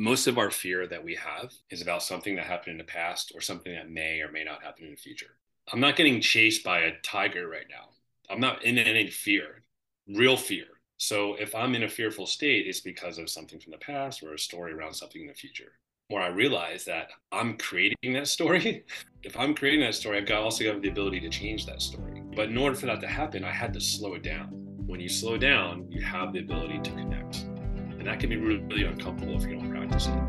most of our fear that we have is about something that happened in the past or something that may or may not happen in the future. I'm not getting chased by a tiger right now. I'm not in any fear, real fear. So if I'm in a fearful state, it's because of something from the past or a story around something in the future. More I realize that I'm creating that story. If I'm creating that story, also got the ability to change that story. But in order for that to happen, I had to slow it down. When you slow down, you have the ability to connect. And that can be really, really uncomfortable if you don't practice it.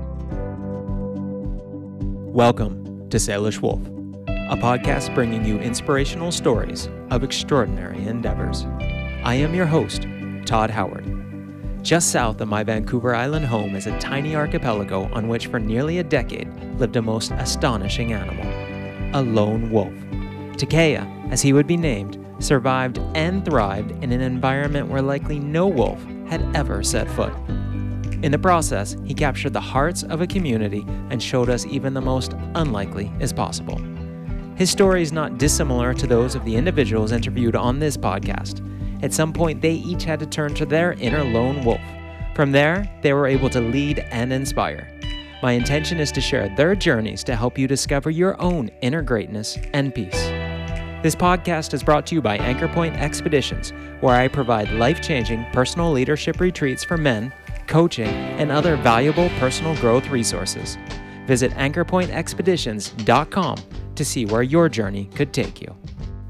Welcome to Salish Wolf, a podcast bringing you inspirational stories of extraordinary endeavors. I am your host, Todd Howard. Just south of my Vancouver Island home is a tiny archipelago on which for nearly a decade lived a most astonishing animal, a lone wolf. Takea, as he would be named, survived and thrived in an environment where likely no wolf had ever set foot. In the process, he captured the hearts of a community and showed us even the most unlikely is possible. His story is not dissimilar to those of the individuals interviewed on this podcast. At some point, they each had to turn to their inner lone wolf. From there, they were able to lead and inspire. My intention is to share their journeys to help you discover your own inner greatness and peace. This podcast is brought to you by Anchor Point Expeditions, where I provide life-changing personal leadership retreats for men, coaching, and other valuable personal growth resources. Visit anchorpointexpeditions.com to see where your journey could take you.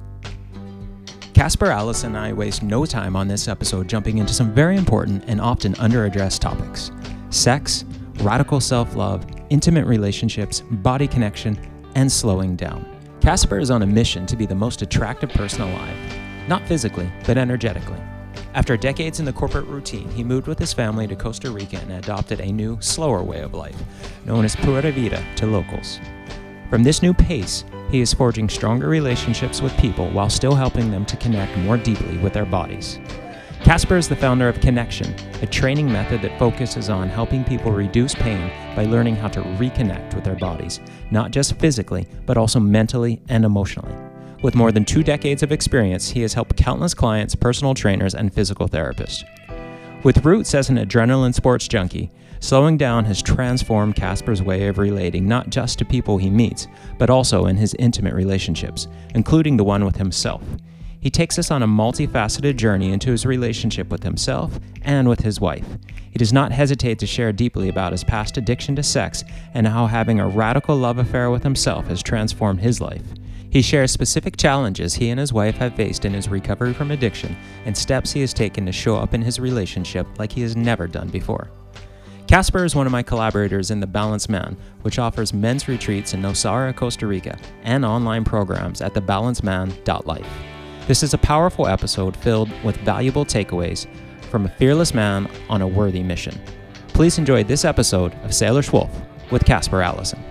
Casper Allison and I waste no time on this episode jumping into some very important and often under-addressed topics: sex, radical self-love, intimate relationships, body connection, and slowing down. Casper is on a mission to be the most attractive person alive, not physically, but energetically. After decades in the corporate routine, he moved with his family to Costa Rica and adopted a new, slower way of life, known as Pura Vida to locals. From this new pace, he is forging stronger relationships with people while still helping them to connect more deeply with their bodies. Casper is the founder of Connection, a training method that focuses on helping people reduce pain by learning how to reconnect with their bodies, not just physically, but also mentally and emotionally. With more than 2 decades of experience, he has helped countless clients, personal trainers, and physical therapists. With roots as an adrenaline sports junkie, slowing down has transformed Casper's way of relating not just to people he meets, but also in his intimate relationships, including the one with himself. He takes us on a multifaceted journey into his relationship with himself and with his wife. He does not hesitate to share deeply about his past addiction to sex and how having a radical love affair with himself has transformed his life. He shares specific challenges he and his wife have faced in his recovery from addiction and steps he has taken to show up in his relationship like he has never done before. Casper is one of my collaborators in The Balanced Man, which offers men's retreats in Nosara, Costa Rica, and online programs at thebalancedman.life. This is a powerful episode filled with valuable takeaways from a fearless man on a worthy mission. Please enjoy this episode of Salish Wolf with Casper Allison.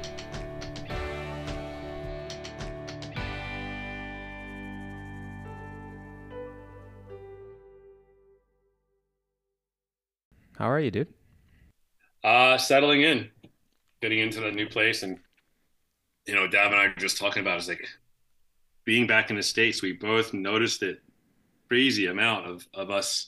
How are you, dude? Settling in, getting into that new place. And, Dav and I were just talking about, it's like being back in the States, we both noticed that crazy amount of us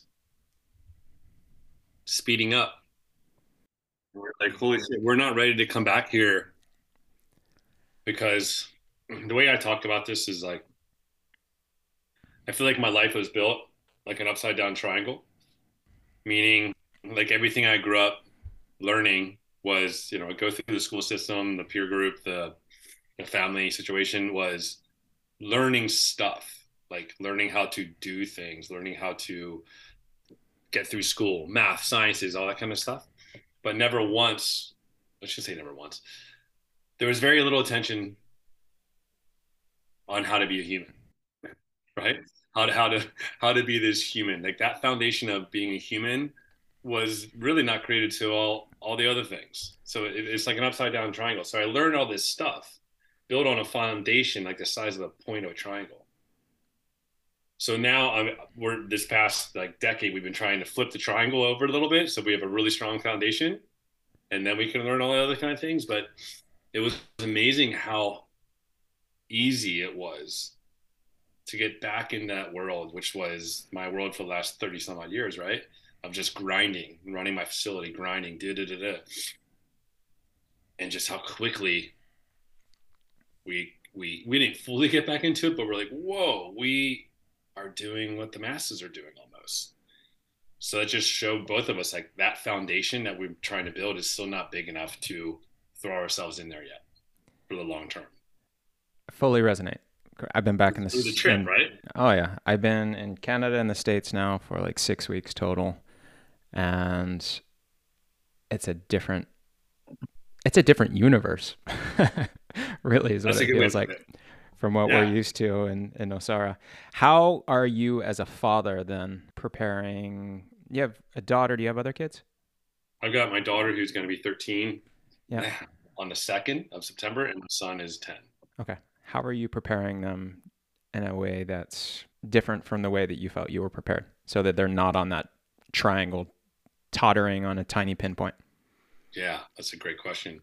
speeding up. We're like, holy shit, we're not ready to come back here, because the way I talked about this is like, I feel like my life was built like an upside down triangle, meaning like everything I grew up learning was, go through the school system, the peer group, the family situation, was learning stuff, like learning how to do things, learning how to get through school, math, sciences, all that kind of stuff. But never once, I should say never once, there was very little attention on how to be a human, right? How to be this human. Like that foundation of being a human was really not created to all the other things. So it's like an upside down triangle. So I learned all this stuff built on a foundation like the size of a point of a triangle. So now we're this past like decade, we've been trying to flip the triangle over a little bit, so we have a really strong foundation, and then we can learn all the other kind of things. But it was amazing how easy it was to get back in that world, which was my world for the last 30 some odd years, right? of just grinding, running my facility, grinding, da da da da, and just how quickly we didn't fully get back into it, but we're like, whoa, we are doing what the masses are doing almost. So that just showed both of us like that foundation that we're trying to build is still not big enough to throw ourselves in there yet for the long term. Fully resonate. I've been back in Through the trip, right? Oh yeah, I've been in Canada and the States now for like 6 weeks total, and it's a different universe. Really is what That's a it good way feels to put like it. from what we're Yeah. used to in Osara. How are you as a father then preparing? You have a daughter. Do you have other kids? I've got my daughter who's going to be 13 Yeah. on the 2nd of September, and my son is 10. Okay. How are you preparing them in a way that's different from the way that you felt you were prepared so that they're not on that triangle tottering on a tiny pinpoint? Yeah, that's a great question.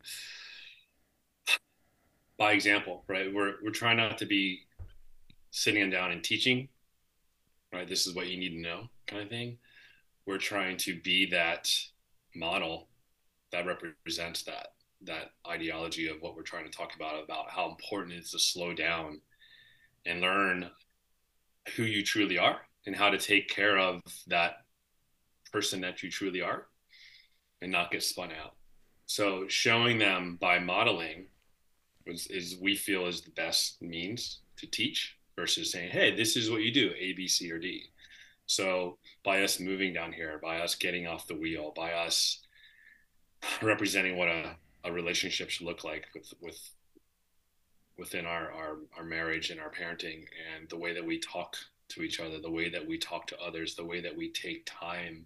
By example, right? We're trying not to be sitting down and teaching, right? This is what you need to know, kind of thing. We're trying to be that model that represents that ideology of what we're trying to talk about how important it is to slow down and learn who you truly are and how to take care of that person that you truly are and not get spun out. So showing them by modeling is we feel is the best means to teach versus saying, hey, this is what you do, A, B, C, or D. So by us moving down here, by us getting off the wheel, by us representing what a relationship should look like within our marriage and our parenting and the way that we talk to each other, the way that we talk to others, the way that we take time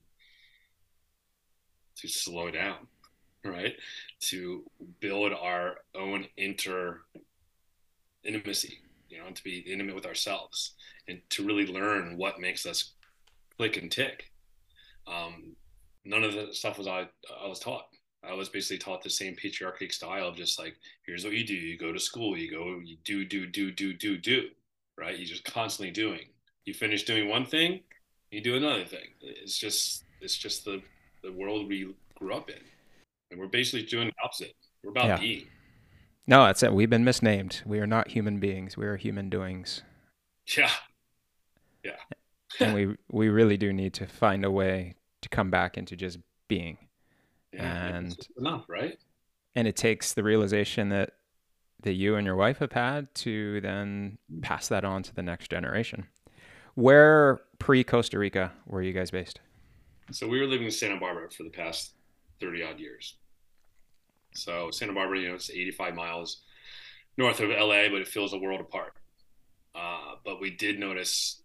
to slow down, right? To build our own intimacy, and to be intimate with ourselves and to really learn what makes us click and tick. None of the stuff I was taught. I was basically taught the same patriarchic style of just like, here's what you do. You go to school, you do, right? You're just constantly doing. You finish doing one thing, you do another thing. It's just the world we grew up in. And we're basically doing the opposite. We're about Yeah. being. No, that's it. We've been misnamed. We are not human beings. We are human doings. Yeah. Yeah. And we really do need to find a way to come back into just being. Yeah. And It's enough, right? and it takes the realization that you and your wife have had to then pass that on to the next generation. Where pre Costa Rica were you guys based? So we were living in Santa Barbara for the past 30 odd years. So Santa Barbara, it's 85 miles north of LA, but it feels a world apart. But we did notice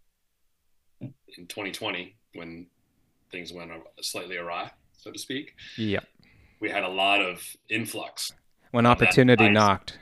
in 2020 when things went slightly awry, so to speak, Yeah. we had a lot of influx When of that opportunity size. knocked.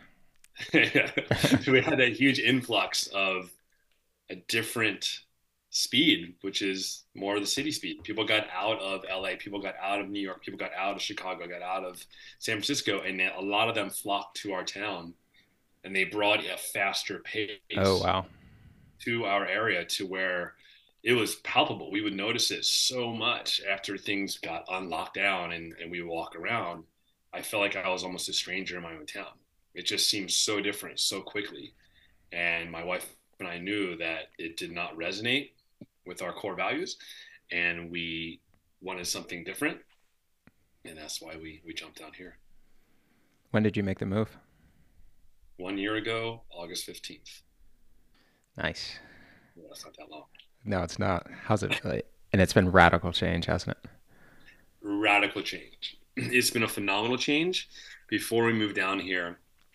We had that huge influx of a different speed, which is more the city speed. People got out of LA, people got out of New York, people got out of Chicago, got out of San Francisco, and a lot of them flocked to our town, and they brought a faster pace Oh wow. to our area to where it was palpable. We would notice it so much after things got unlocked down and we would walk around. I felt like I was almost a stranger in my own town. It just seemed so different so quickly. And my wife and I knew that it did not resonate with our core values. And we wanted something different. And that's why we jumped down here. When did you make the move? 1 year ago, August 15th. Nice. Yeah, that's not that long. No, it's not. How's it? And it's been radical change, hasn't it? Radical change. It's been a phenomenal change. Before we moved down here,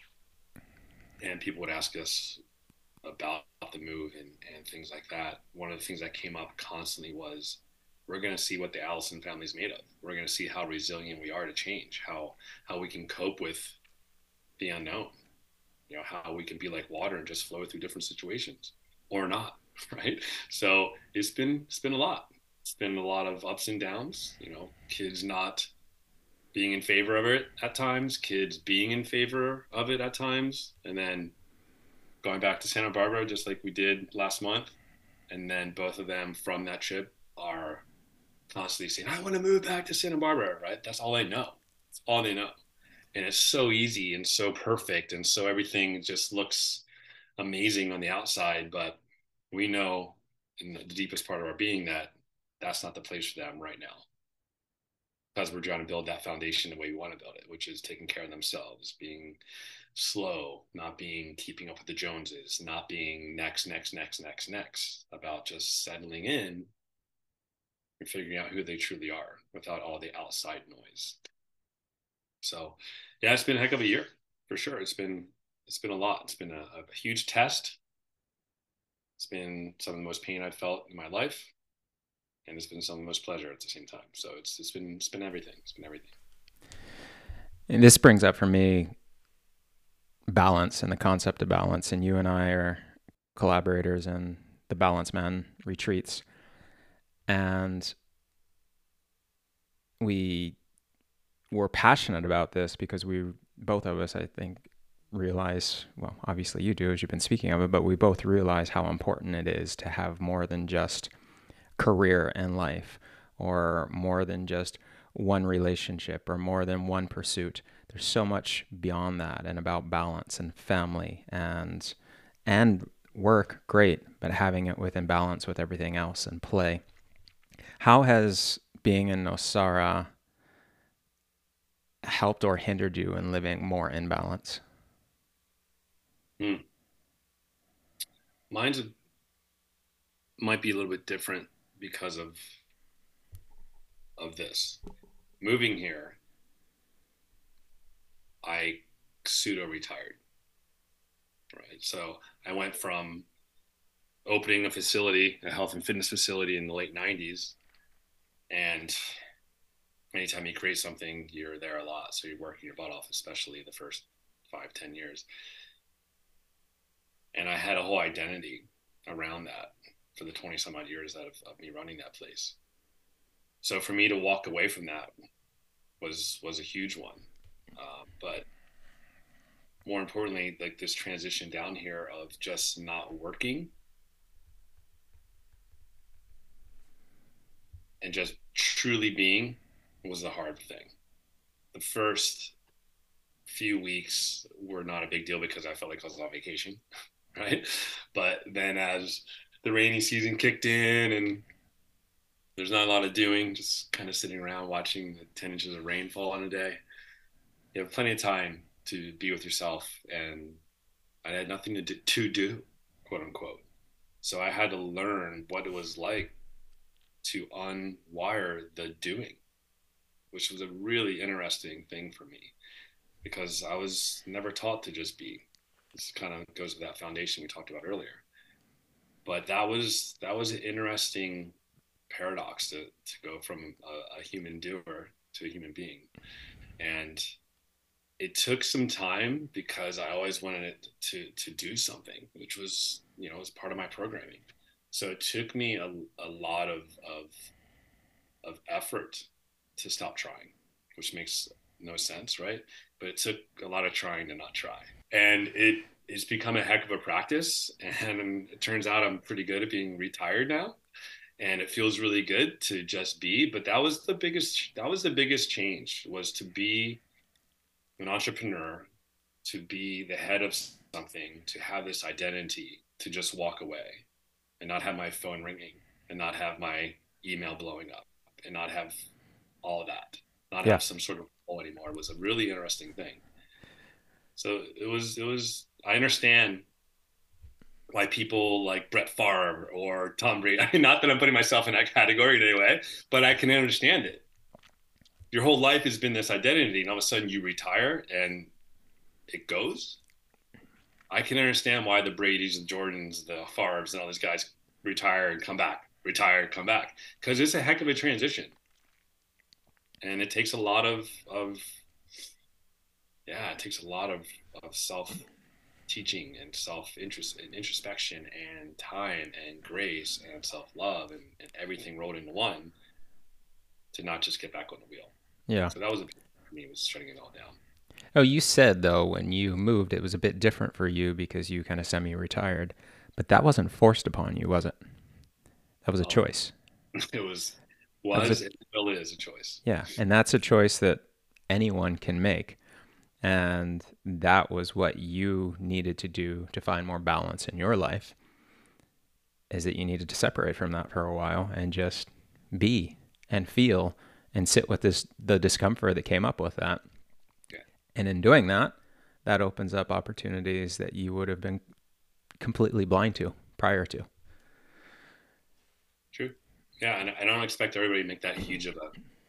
and people would ask us about the move and things like that, one of the things that came up constantly was, we're going to see what the Allison family is made of. We're going to see how resilient we are to change, how we can cope with the unknown, how we can be like water and just flow through different situations or not. Right. So it's been a lot. It's been a lot of ups and downs, kids not being in favor of it at times, kids being in favor of it at times, and then going back to Santa Barbara, just like we did last month. And then both of them from that trip are constantly saying, I want to move back to Santa Barbara, right? That's all they know. That's all they know. And it's so easy and so perfect. And so everything just looks amazing on the outside. But we know in the deepest part of our being that that's not the place for them right now. Because we're trying to build that foundation the way we want to build it, which is taking care of themselves, being slow, not being keeping up with the Joneses, not being next, about just settling in and figuring out who they truly are without all the outside noise. So, yeah, it's been a heck of a year for sure. It's been a lot. It's been a huge test. It's been some of the most pain I've felt in my life, and it's been some of the most pleasure at the same time. So it's been everything. It's been everything. And this brings up for me balance and the concept of balance. And you and I are collaborators in the Balance Man retreats. And we were passionate about this because we, both of us, I think, realize, well, obviously you do as you've been speaking of it, but we both realize how important it is to have more than just career and life, or more than just one relationship, or more than one pursuit. There's so much beyond that, and about balance and family and work, great, but having it within balance with everything else and play. How has being in Nosara helped or hindered you in living more in balance? Mine's might be a little bit different because of this. Moving here, I pseudo retired, right? So I went from opening a facility, a health and fitness facility in the late 90s. And anytime you create something, you're there a lot. So you're working your butt off, especially the first 5, 10 years. And I had a whole identity around that for the 20 some odd years of me running that place. So for me to walk away from that was a huge one. But more importantly, like this transition down here of just not working and just truly being was the hard thing. The first few weeks were not a big deal because I felt like I was on vacation, right? But then as the rainy season kicked in and there's not a lot of doing, just kind of sitting around watching the 10 inches of rain fall on a day, you have plenty of time to be with yourself. And I had nothing to do, quote unquote. So I had to learn what it was like to unwire the doing, which was a really interesting thing for me because I was never taught to just be. This kind of goes with that foundation we talked about earlier. But that was an interesting paradox to go from a human doer to a human being. And it took some time because I always wanted it to do something, which was, was part of my programming. So it took me a lot of effort to stop trying, which makes no sense, right? But it took a lot of trying to not try. And it's become a heck of a practice. And it turns out I'm pretty good at being retired now. And it feels really good to just be. But that was the biggest change, was to be an entrepreneur, to be the head of something, to have this identity, to just walk away and not have my phone ringing and not have my email blowing up and not have all of that, not have some sort of role anymore. It was a really interesting thing. So it was, I understand why people like Brett Favre or Tom Brady, I mean, not that I'm putting myself in that category in any way, but I can understand it. Your whole life has been this identity, and all of a sudden you retire and it goes. I can understand why the Bradys and Jordans, the Favres and all these guys retire and come back, because it's a heck of a transition. And it takes a lot of self teaching and self-interest and introspection and time and grace and self-love and everything rolled into one to not just get back on the wheel. Yeah. So that was for me, was shutting it all down. Oh, you said though, when you moved, it was a bit different for you because you kind of semi-retired, but that wasn't forced upon you, was it? That was a choice. It was That's a, Was, and still is a choice. yeah, and that's a choice that anyone can make. And that was what you needed to do to find more balance in your life, is that you needed to separate from that for a while and just be and feel and sit with the discomfort that came up with that. Yeah, And in doing that, that opens up opportunities that you would have been completely blind to prior to. true. Yeah, and I don't expect everybody to make that huge of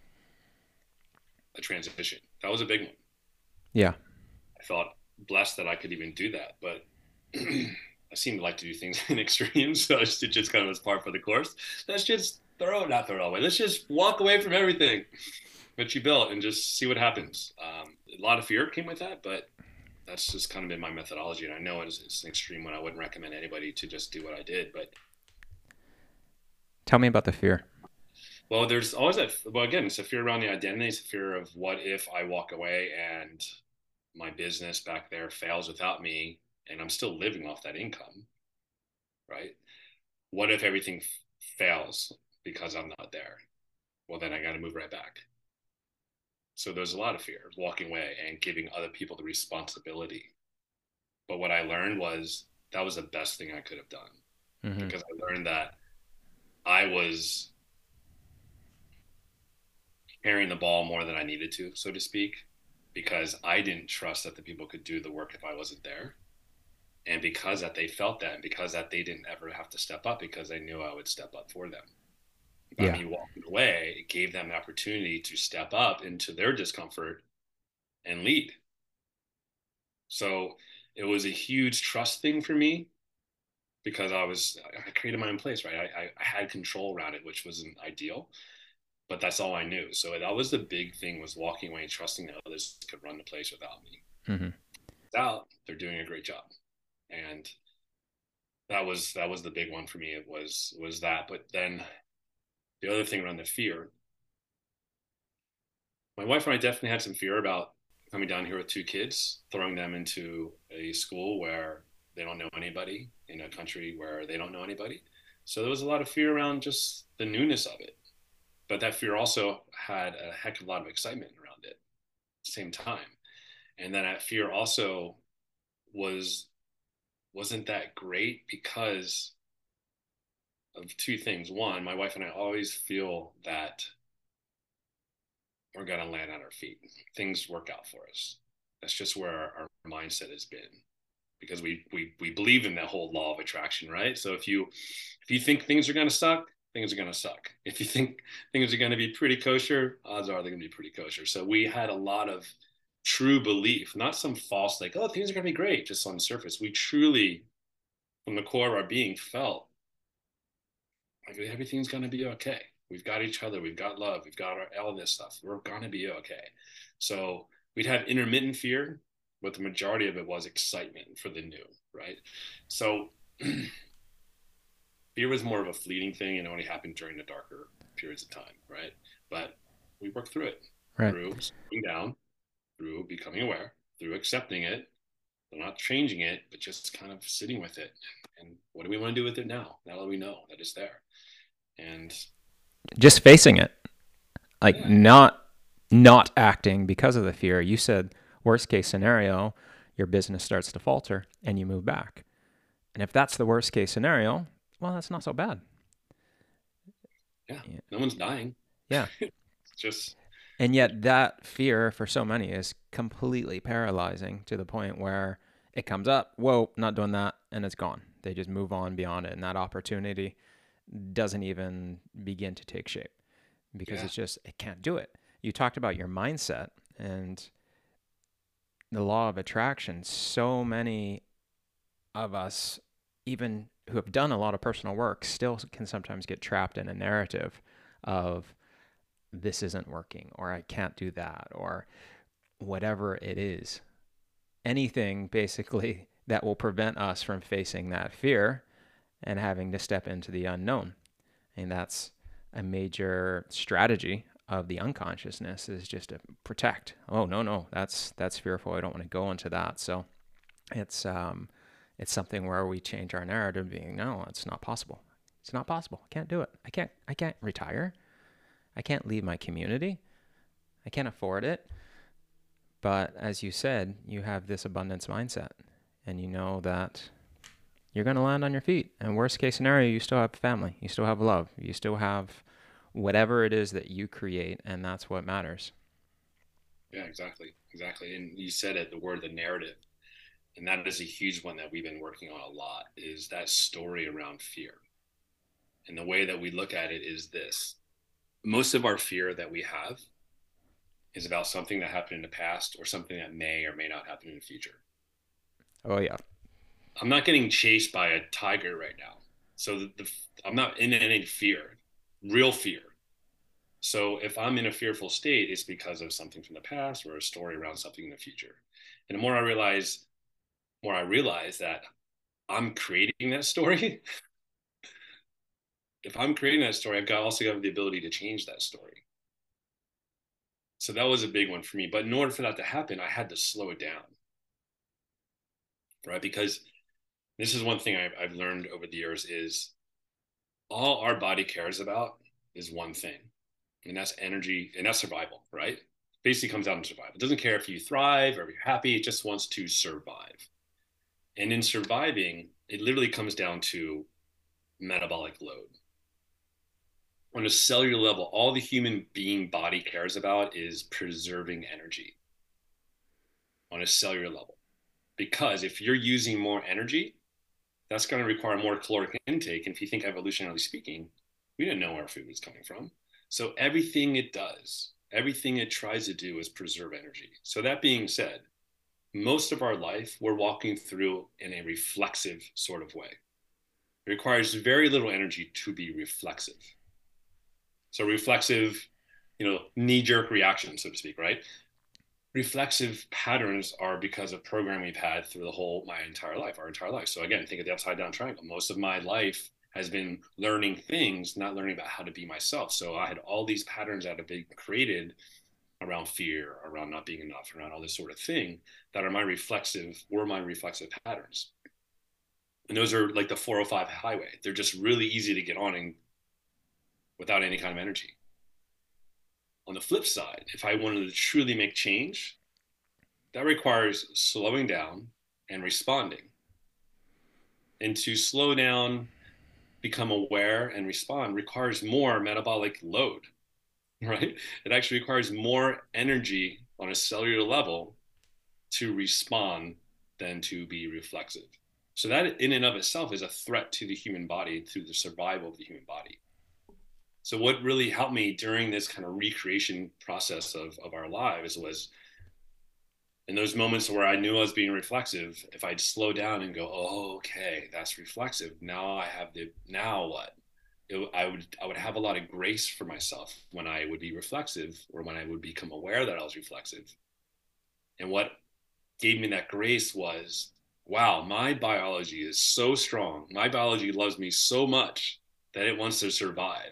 a transition. That was a big one. Yeah. I felt blessed that I could even do that, but I seem to like to do things in extremes, so it just kind of was par for the course. Let's just not throw it away. Let's just walk away from everything that you built and just see what happens. A lot of fear came with that, but that's just kind of been my methodology. And I know it's an extreme one. I wouldn't recommend anybody to just do what I did, but Tell me about the fear. well, there's always that. Well, again, it's a fear around the identity. It's a fear of what if I walk away and my business back there fails without me, and I'm still living off that income, right? What if everything fails because I'm not there? Well, then I got to move right back. So there's a lot of fear walking away and giving other people the responsibility. But what I learned was that was the best thing I could have done, Mm-hmm. because I learned that I was carrying the ball more than I needed to, so to speak, because I didn't trust that the people could do the work if I wasn't there. And because that they felt that, and because that they didn't ever have to step up, because they knew I would step up for them. By Yeah. me walking away, it gave them the opportunity to step up into their discomfort and lead. So it was a huge trust thing for me, because I created my own place, right? I had control around it, which wasn't ideal, but that's all I knew. So that was the big thing, was walking away and trusting that others could run the place without me. Mm-hmm. Without, they're doing a great job. And that was the big one for me. It was that. But then the other thing around the fear, my wife and I definitely had some fear about coming down here with two kids, throwing them into a school where they don't know anybody, in a country where they don't know anybody. So there was a lot of fear around just the newness of it. But that fear also had a heck of a lot of excitement around it at the same time. And then that fear also was wasn't that great because of two things. One, my wife and I always feel that we're going to land on our feet. Things work out for us. That's just where our mindset has been, because we believe in that whole law of attraction, right? So if you think things are going to suck, things are going to suck. If you think things are going to be pretty kosher, odds are they're going to be pretty kosher. So we had a lot of true belief, not some false, like, oh, things are going to be great just on the surface. We truly, from the core of our being, felt like everything's going to be okay. We've got each other. We've got love. We've got all this stuff. We're going to be okay. So we'd have intermittent fear, but the majority of it was excitement for the new, right? So fear was more of a fleeting thing, and it only happened during the darker periods of time, right? But we worked through it, Right. through slowing down, through becoming aware, through accepting it, but not changing it, but just kind of sitting with it. And what do we want to do with it now? Now that we know that it's there. And Just facing it, like yeah, not acting because of the fear. You said worst case scenario, your business starts to falter and you move back. And if that's the worst case scenario, well, that's not so bad. yeah, Yeah. no one's dying. Yeah. It's just, And yet that fear for so many is completely paralyzing to the point where it comes up, whoa, not doing that, and it's gone. They just move on beyond it. And that opportunity doesn't even begin to take shape because yeah, it can't do it. You talked about your mindset and the law of attraction. So many of us, even who have done a lot of personal work, still can sometimes get trapped in a narrative of this isn't working, or I can't do that, or whatever it is. Anything basically that will prevent us from facing that fear and having to step into the unknown. And that's a major strategy of the unconsciousness, is just to protect. Oh, no, that's fearful. I don't want to go into that. So it's something where we change our narrative, being, no, it's not possible. It's not possible. I can't do it. I can't retire. I can't leave my community. I can't afford it. But as you said, you have this abundance mindset, and you know that you're going to land on your feet. And worst case scenario, you still have family, you still have love, you still have whatever it is that you create, and that's what matters. Yeah, exactly. Exactly. And you said it, the word, the narrative. And that is a huge one that we've been working on a lot, is that story around fear. And the way that we look at it is this: most of our fear that we have is about something that happened in the past or something that may or may not happen in the future. Oh, yeah. I'm not getting chased by a tiger right now. So I'm not in any fear, real fear. So if I'm in a fearful state, it's because of something from the past or a story around something in the future. And the more I realize that I'm creating that story. If I'm creating that story, I've got also got the ability to change that story. So that was a big one for me. But in order for that to happen, I had to slow it down, right? Because this is one thing I've learned over the years is all our body cares about is one thing, and that's energy and that's survival, right? Basically comes down to survival. It doesn't care if you thrive or if you're happy. It just wants to survive. And in surviving, it literally comes down to metabolic load. On a cellular level, all the human being body cares about is preserving energy on a cellular level. Because if you're using more energy, that's going to require more caloric intake. And if you think evolutionarily speaking, we didn't know where our food was coming from. So everything it does, everything it tries to do is preserve energy. So that being said, most of our life we're walking through in a reflexive sort of way. It requires very little energy to be reflexive. So reflexive, knee-jerk reaction, so to speak, right? Reflexive patterns are because of programming we've had through our entire life. So again, think of the upside down triangle. Most of my life has been learning things, not learning about how to be myself. So I had all these patterns that have been created around fear, around not being enough, around all this sort of thing that were my reflexive patterns. And those are like the 405 highway. They're just really easy to get on and without any kind of energy. On the flip side, if I wanted to truly make change, that requires slowing down and responding. And to slow down, become aware, and respond requires more metabolic load, right? It actually requires more energy on a cellular level to respond than to be reflexive. So that in and of itself is a threat to the human body, to the survival of the human body. So what really helped me during this kind of recreation process of our lives was in those moments where I knew I was being reflexive, if I'd slow down and go, oh, okay, that's reflexive. Now what? I would have a lot of grace for myself when I would be reflexive or when I would become aware that I was reflexive. And what gave me that grace was, wow, my biology is so strong. My biology loves me so much that it wants to survive.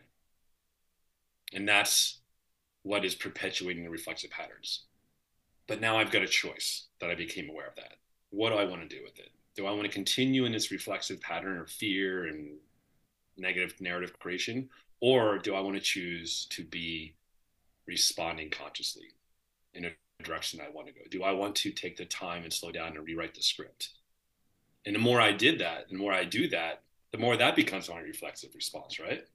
And that's what is perpetuating the reflexive patterns. But now I've got a choice that I became aware of that. What do I want to do with it? Do I want to continue in this reflexive pattern of fear and negative narrative creation? Or do I want to choose to be responding consciously in a direction I want to go? Do I want to take the time and slow down and rewrite the script? And the more I did that, the more I do that, the more that becomes my reflexive response, right?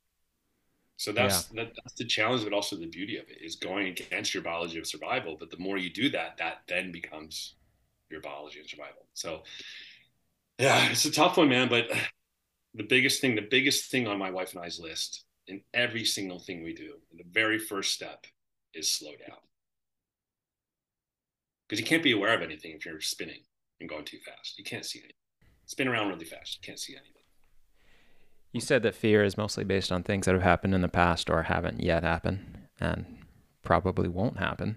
So Yeah. that's the challenge, but also the beauty of it is going against your biology of survival. But the more you do that, that then becomes your biology of survival. So yeah, it's a tough one, man. But the biggest thing on my wife and I's list in every single thing we do, the very first step is slow down. Because you can't be aware of anything if you're spinning and going too fast. You can't see anything. Spin around really fast. You can't see anything. You said that fear is mostly based on things that have happened in the past or haven't yet happened and probably won't happen.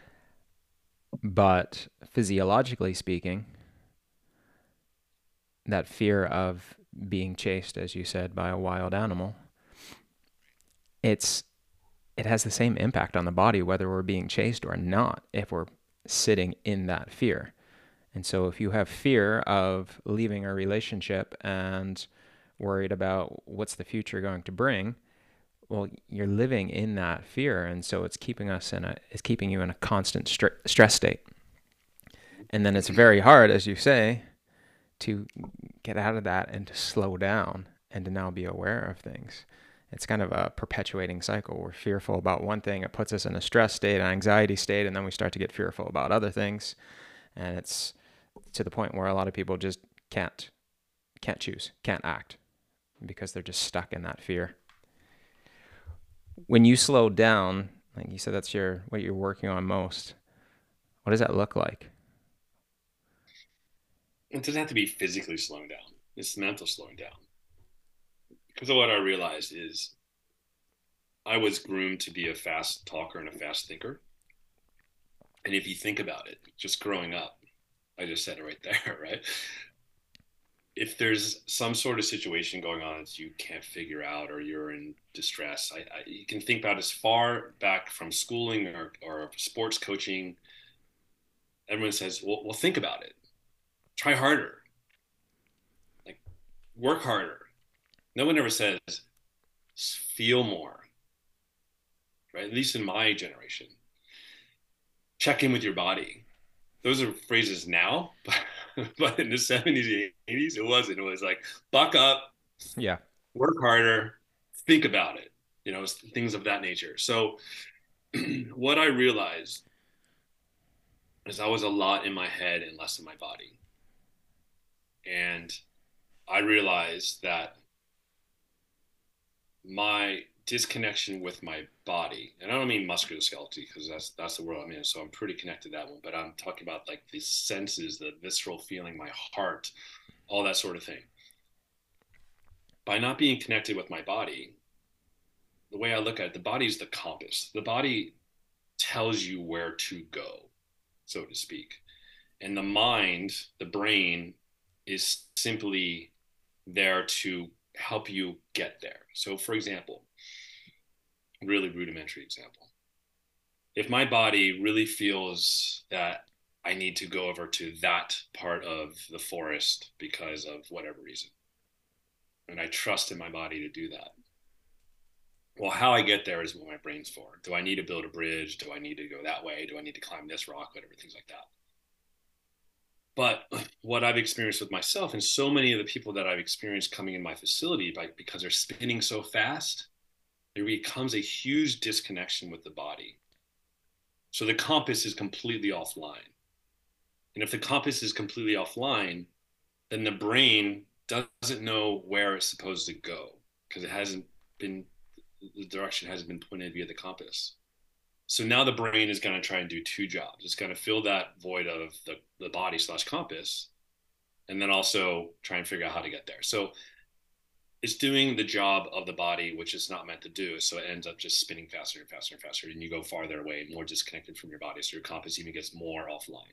But physiologically speaking, that fear of being chased, as you said, by a wild animal, it has the same impact on the body whether we're being chased or not if we're sitting in that fear. And so if you have fear of leaving a relationship and worried about what's the future going to bring, Well, you're living in that fear, and so it's keeping you in a constant stress state. And then it's very hard, as you say, to get out of that and to slow down and to now be aware of things. It's kind of a perpetuating cycle. We're fearful about one thing, it puts us in a stress state, an anxiety state, and then we start to get fearful about other things. And it's to the point where a lot of people just can't choose, can't act, because they're just stuck in that fear. When you slow down, like you said, that's what you're working on most. What does that look like? It doesn't have to be physically slowing down. It's mental slowing down. Because of what I realized is I was groomed to be a fast talker and a fast thinker. And if you think about it, just growing up, I just said it right there, right? If there's some sort of situation going on that you can't figure out or you're in distress, you can think about as far back from schooling or sports coaching. Everyone says, well, think about it. Try harder. Like, work harder. No one ever says, feel more, right? At least in my generation. Check in with your body. Those are phrases now, but in the 70s and 80s, it wasn't. It was like, buck up, yeah, work harder, think about it, things of that nature. So what I realized is I was a lot in my head and less in my body. And I realized that my disconnection with my body, and I don't mean musculoskeletal because that's the world I'm in, so I'm pretty connected to that one, but I'm talking about like the senses, the visceral feeling, my heart, all that sort of thing. By not being connected with my body, the way I look at it, the body is the compass. The body tells you where to go, so to speak. And the mind, the brain, is simply there to help you get there. So for example, really rudimentary example. If my body really feels that I need to go over to that part of the forest because of whatever reason, and I trust in my body to do that. Well, how I get there is what my brain's for. Do I need to build a bridge? Do I need to go that way? Do I need to climb this rock? Whatever, things like that. But what I've experienced with myself and so many of the people that I've experienced coming in my facility, because they're spinning so fast, there becomes a huge disconnection with the body. So the compass is completely offline. And if the compass is completely offline, then the brain doesn't know where it's supposed to go because the direction hasn't been pointed via the compass. So now the brain is going to try and do two jobs. It's going to fill that void of the body / compass, and then also try and figure out how to get there. So it's doing the job of the body, which it's not meant to do. So it ends up just spinning faster and faster and faster. And you go farther away and more disconnected from your body. So your compass even gets more offline.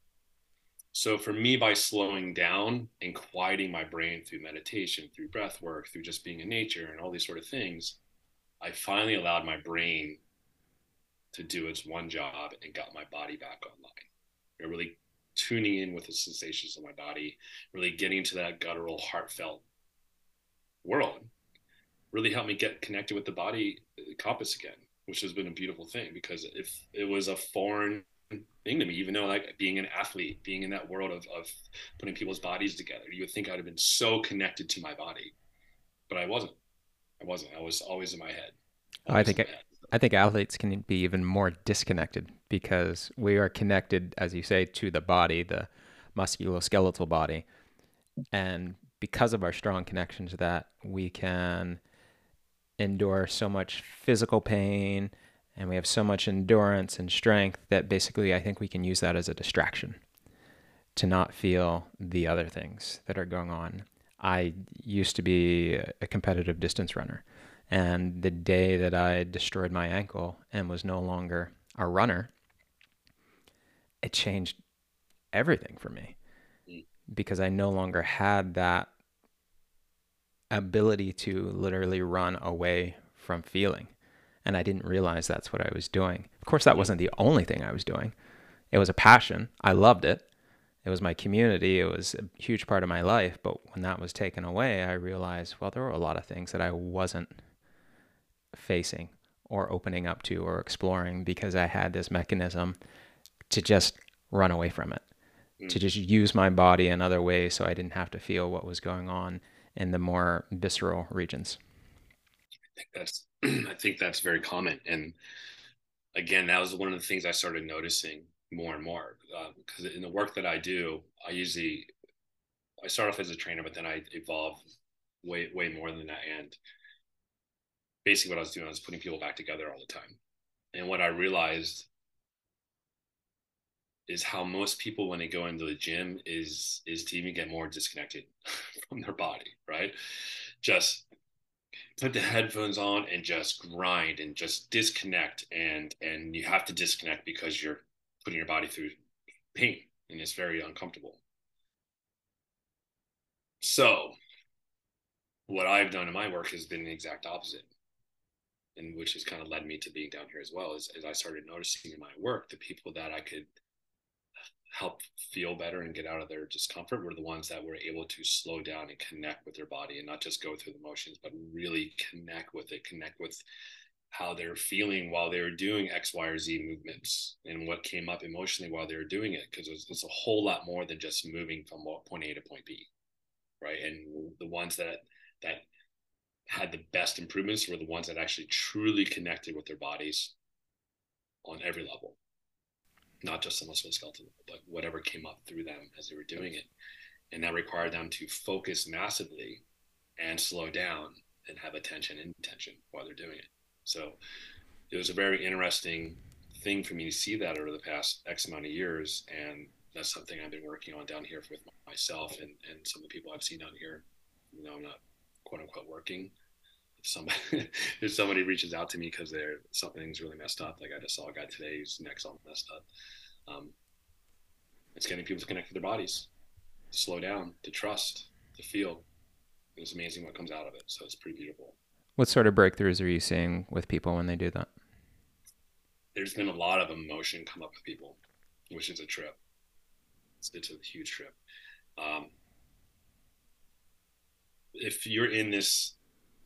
So for me, by slowing down and quieting my brain through meditation, through breath work, through just being in nature and all these sort of things, I finally allowed my brain to do its one job and got my body back online. You're really tuning in with the sensations of my body, really getting to that guttural, heartfelt world, really helped me get connected with the body compass again, which has been a beautiful thing, because if it was a foreign thing to me, even though like being an athlete, being in that world of putting people's bodies together, you would think I'd have been so connected to my body, but I wasn't. I was always in my head. I think athletes can be even more disconnected because we are connected, as you say, to the body, the musculoskeletal body. And because of our strong connection to that, we can endure so much physical pain and we have so much endurance and strength that basically I think we can use that as a distraction to not feel the other things that are going on. I used to be a competitive distance runner. And the day that I destroyed my ankle and was no longer a runner, it changed everything for me because I no longer had that ability to literally run away from feeling. And I didn't realize that's what I was doing. Of course, that wasn't the only thing I was doing. It was a passion. I loved it. It was my community. It was a huge part of my life. But when that was taken away, I realized, well, there were a lot of things that I wasn't facing or opening up to or exploring because I had this mechanism to just run away from it, to just use my body in other ways so I didn't have to feel what was going on in the more visceral regions. I think that's very common. And again, that was one of the things I started noticing more and more, because in the work that I do, I start off as a trainer, but then I evolve way more than that. And basically what I was doing, I was putting people back together all the time. And what I realized is how most people, when they go into the gym, is to even get more disconnected from their body, right? Just put the headphones on and just grind and just disconnect, and you have to disconnect because you're putting your body through pain and it's very uncomfortable. So what I've done in my work has been the exact opposite, and which has kind of led me to being down here as well. As I started noticing in my work, the people that I could help feel better and get out of their discomfort were the ones that were able to slow down and connect with their body, and not just go through the motions, but really connect with it, connect with how they're feeling while they were doing X, Y, or Z movements, and what came up emotionally while they were doing it. Because it's a whole lot more than just moving from point A to point B, right? And the ones that had the best improvements were the ones that actually truly connected with their bodies on every level, not just the musculoskeletal, but whatever came up through them as they were doing it. And that required them to focus massively and slow down and have attention and intention while they're doing it. So it was a very interesting thing for me to see that over the past X amount of years. And that's something I've been working on down here with myself and some of the people I've seen down here. You know, I'm not quote unquote working. If somebody reaches out to me because something's really messed up, like I just saw a guy today whose neck's all messed up. It's getting people to connect with their bodies, to slow down, to trust, to feel. It's amazing what comes out of it. So it's pretty beautiful. What sort of breakthroughs are you seeing with people when they do that? There's been a lot of emotion come up with people, which is a trip. It's a huge trip. If you're in this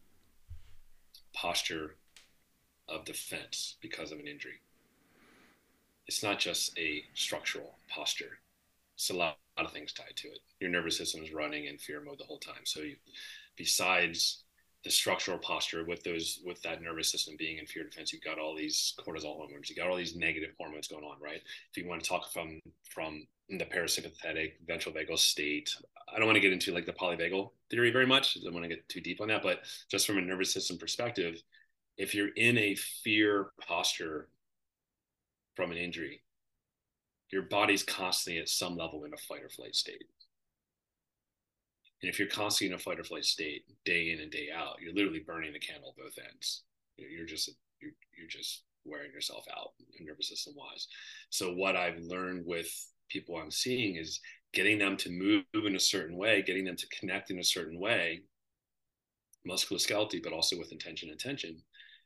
posture of defense because of an injury, it's not just a structural posture. It's a lot of things tied to it. Your nervous system is running in fear mode the whole time. So besides the structural posture with that nervous system being in fear defense, you've got all these cortisol hormones, you got all these negative hormones going on, right? If you want to talk from the parasympathetic ventral vagal state, I don't want to get into like the polyvagal theory very much. I don't want to get too deep on that, but just from a nervous system perspective, if you're in a fear posture from an injury, your body's constantly at some level in a fight or flight state. And if you're constantly in a fight or flight state, day in and day out, you're literally burning the candle at both ends. You're just wearing yourself out, nervous system wise. So what I've learned with people I'm seeing is getting them to move in a certain way, getting them to connect in a certain way, musculoskeletal, but also with intention and tension.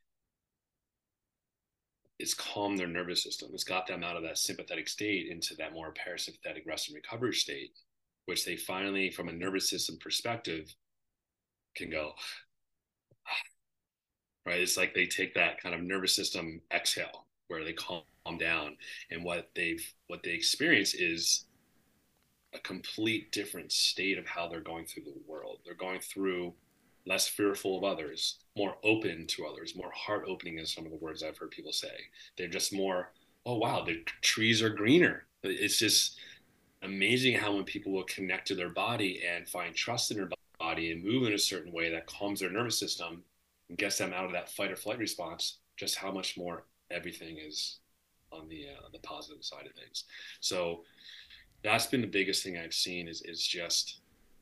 It's calmed their nervous system. It's got them out of that sympathetic state into that more parasympathetic rest and recovery state, which they finally, from a nervous system perspective, can go, right? It's like they take that kind of nervous system exhale where they calm down. And what they experience is a complete different state of how they're going through the world. They're going through less fearful of others, more open to others, more heart opening is some of the words I've heard people say. They're just more, oh, wow, the trees are greener. It's just amazing how when people will connect to their body and find trust in their body and move in a certain way that calms their nervous system and gets them out of that fight or flight response, just how much more everything is on the positive side of things. So that's been the biggest thing I've seen is just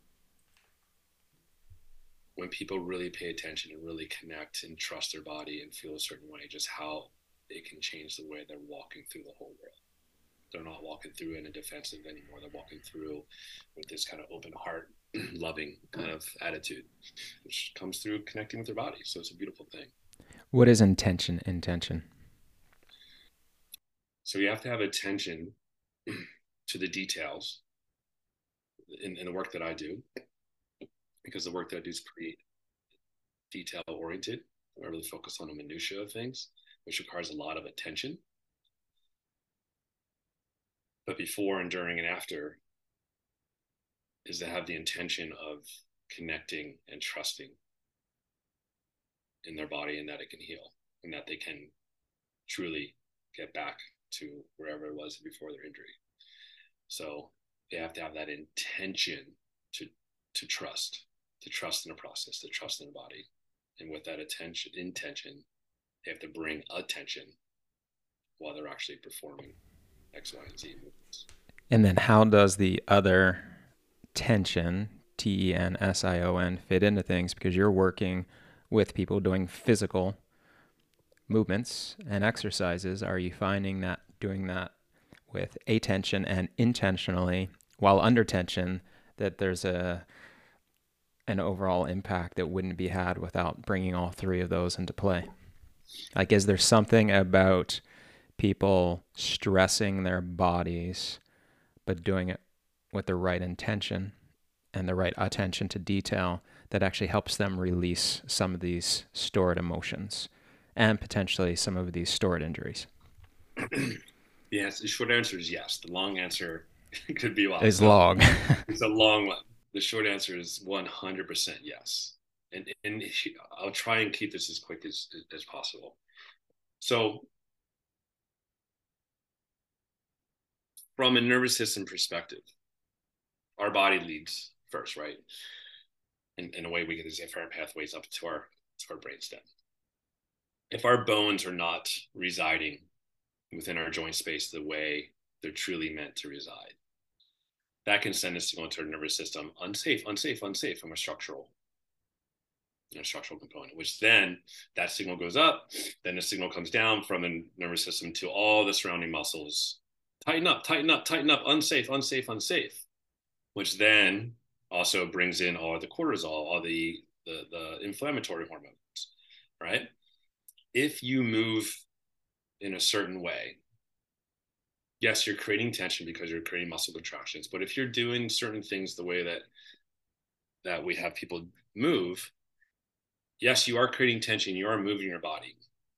when people really pay attention and really connect and trust their body and feel a certain way, just how it can change the way they're walking through the whole world. They're not walking through in a defensive anymore. They're walking through with this kind of open heart, loving kind of attitude, which comes through connecting with their body. So it's a beautiful thing. What is intention? So you have to have attention to the details in the work that I do, because the work that I do is pretty detail oriented. I really focus on the minutiae of things, which requires a lot of attention. But before and during and after is to have the intention of connecting and trusting in their body and that it can heal and that they can truly get back to wherever it was before their injury. So they have to have that intention to trust in the process, to trust in the body. And with that intention, they have to bring attention while they're actually performing X, Y, and Z movements. And then how does the other tension, TENSION, fit into things? Because you're working with people doing physical movements and exercises. Are you finding that doing that with attention and intentionally while under tension, that there's an overall impact that wouldn't be had without bringing all three of those into play? Like, is there something about people stressing their bodies but doing it with the right intention and the right attention to detail that actually helps them release some of these stored emotions and potentially some of these stored injuries? Yes, the short answer is yes. The long answer could be well. Is long. It's a long one. The short answer is 100% yes. And I'll try and keep this as quick as possible. So from a nervous system perspective, our body leads first, right? In a way, we get these afferent pathways up to our brainstem. If our bones are not residing within our joint space the way they're truly meant to reside, that can send a signal to our nervous system, unsafe from a structural component, which then that signal goes up, then the signal comes down from the nervous system to all the surrounding muscles. Tighten up, unsafe, which then also brings in all the cortisol, all the inflammatory hormones, right? If you move in a certain way, yes, you're creating tension because you're creating muscle contractions. But if you're doing certain things the way that we have people move, yes, you are creating tension. You are moving your body,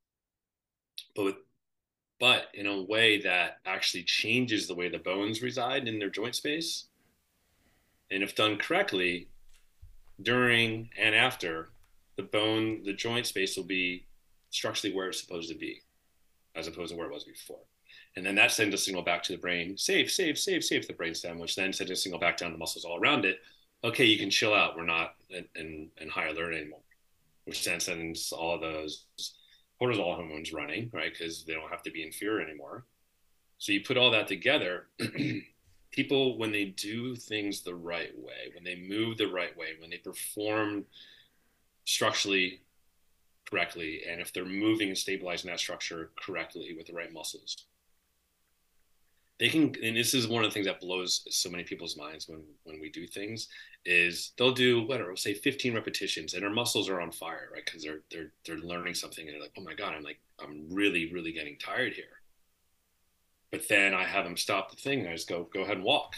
but in a way that actually changes the way the bones reside in their joint space. And if done correctly, during and after, the joint space will be structurally where it's supposed to be, as opposed to where it was before. And then that sends a signal back to the brain, safe, the brainstem, which then sends a signal back down to the muscles all around it. Okay, you can chill out. We're not in high alert anymore, which then sends all of those cortisol hormones running, right? Because they don't have to be in fear anymore. So you put all that together, people, when they do things the right way, when they move the right way, when they perform structurally correctly, and if they're moving and stabilizing that structure correctly with the right muscles, they can. And this is one of the things that blows so many people's minds when we do things, is they'll do whatever, say 15 repetitions, and their muscles are on fire, right? Because they're learning something, and they're like, oh my god, I'm really getting tired here. But then I have them stop the thing, and I just go ahead and walk.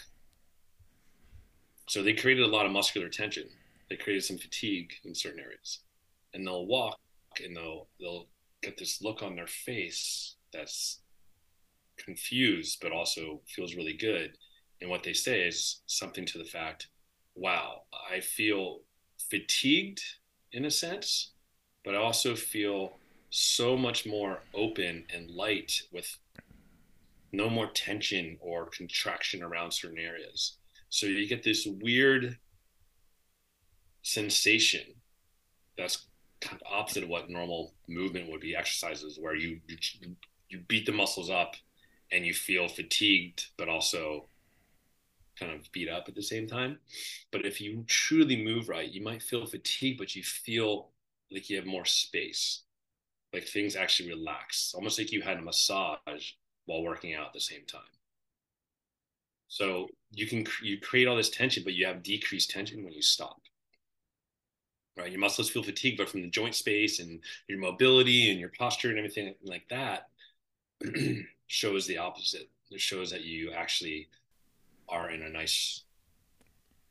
So they created a lot of muscular tension. They created some fatigue in certain areas, and they'll walk, and they'll get this look on their face that's confused, but also feels really good. And what they say is something to the fact, wow, I feel fatigued in a sense, but I also feel so much more open and light with no more tension or contraction around certain areas. So you get this weird sensation that's kind of opposite of what normal movement would be, exercises where you beat the muscles up and you feel fatigued, but also kind of beat up at the same time. But if you truly move right, you might feel fatigued, but you feel like you have more space, like things actually relax, almost like you had a massage while working out at the same time. So you create all this tension, but you have decreased tension when you stop. Right, your muscles feel fatigued, but from the joint space and your mobility and your posture and everything like that shows the opposite. It shows that you actually are in a nice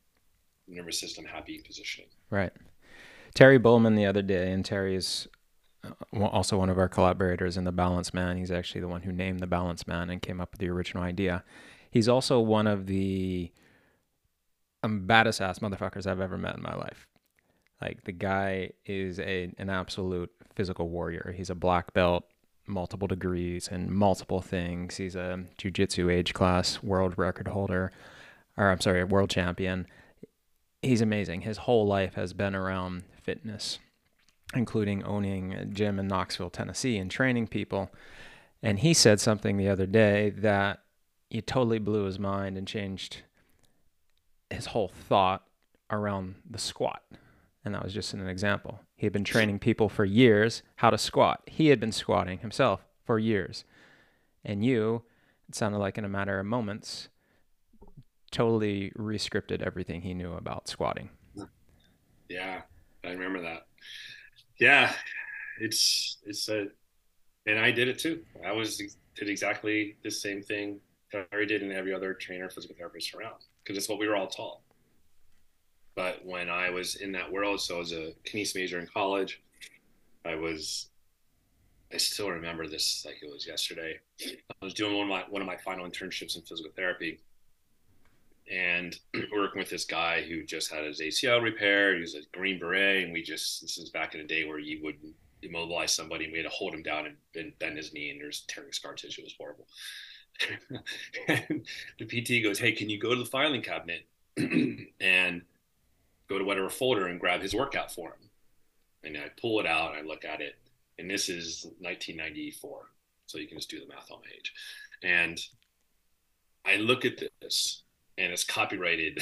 nervous system happy positioning. Right. Terry Bowman the other day, and Terry's also one of our collaborators in the Balance Man. He's actually the one who named the Balance Man and came up with the original idea. He's also one of the baddest ass motherfuckers I've ever met in my life. Like, the guy is an absolute physical warrior. He's a black belt, multiple degrees and multiple things. He's a jiu-jitsu age class world record holder, or I'm sorry, world champion. He's amazing. His whole life has been around fitness, including owning a gym in Knoxville, Tennessee, and training people. And he said something the other day that it totally blew his mind and changed his whole thought around the squat. And that was just an example. He had been training people for years how to squat. He had been squatting himself for years. And you, it sounded like in a matter of moments, totally re-scripted everything he knew about squatting. Yeah, I remember that. Yeah, it's a, and I did it too. Did exactly the same thing Terry did and every other trainer, physical therapist around, because it's what we were all taught. But when I was in that world, so I was a kinesis major in college, I was, I still remember this like it was yesterday. I was doing one of my final internships in physical therapy, and working with this guy who just had his ACL repaired. He was a Green Beret, and this is back in the day where you would immobilize somebody and we had to hold him down and bend his knee, and there's tearing scar tissue. It was horrible. And the PT goes, "Hey, can you go to the filing cabinet and go to whatever folder and grab his workout for him?" And I pull it out and I look at it, and this is 1994, so you can just do the math on my age. And I look at this, and it's copyrighted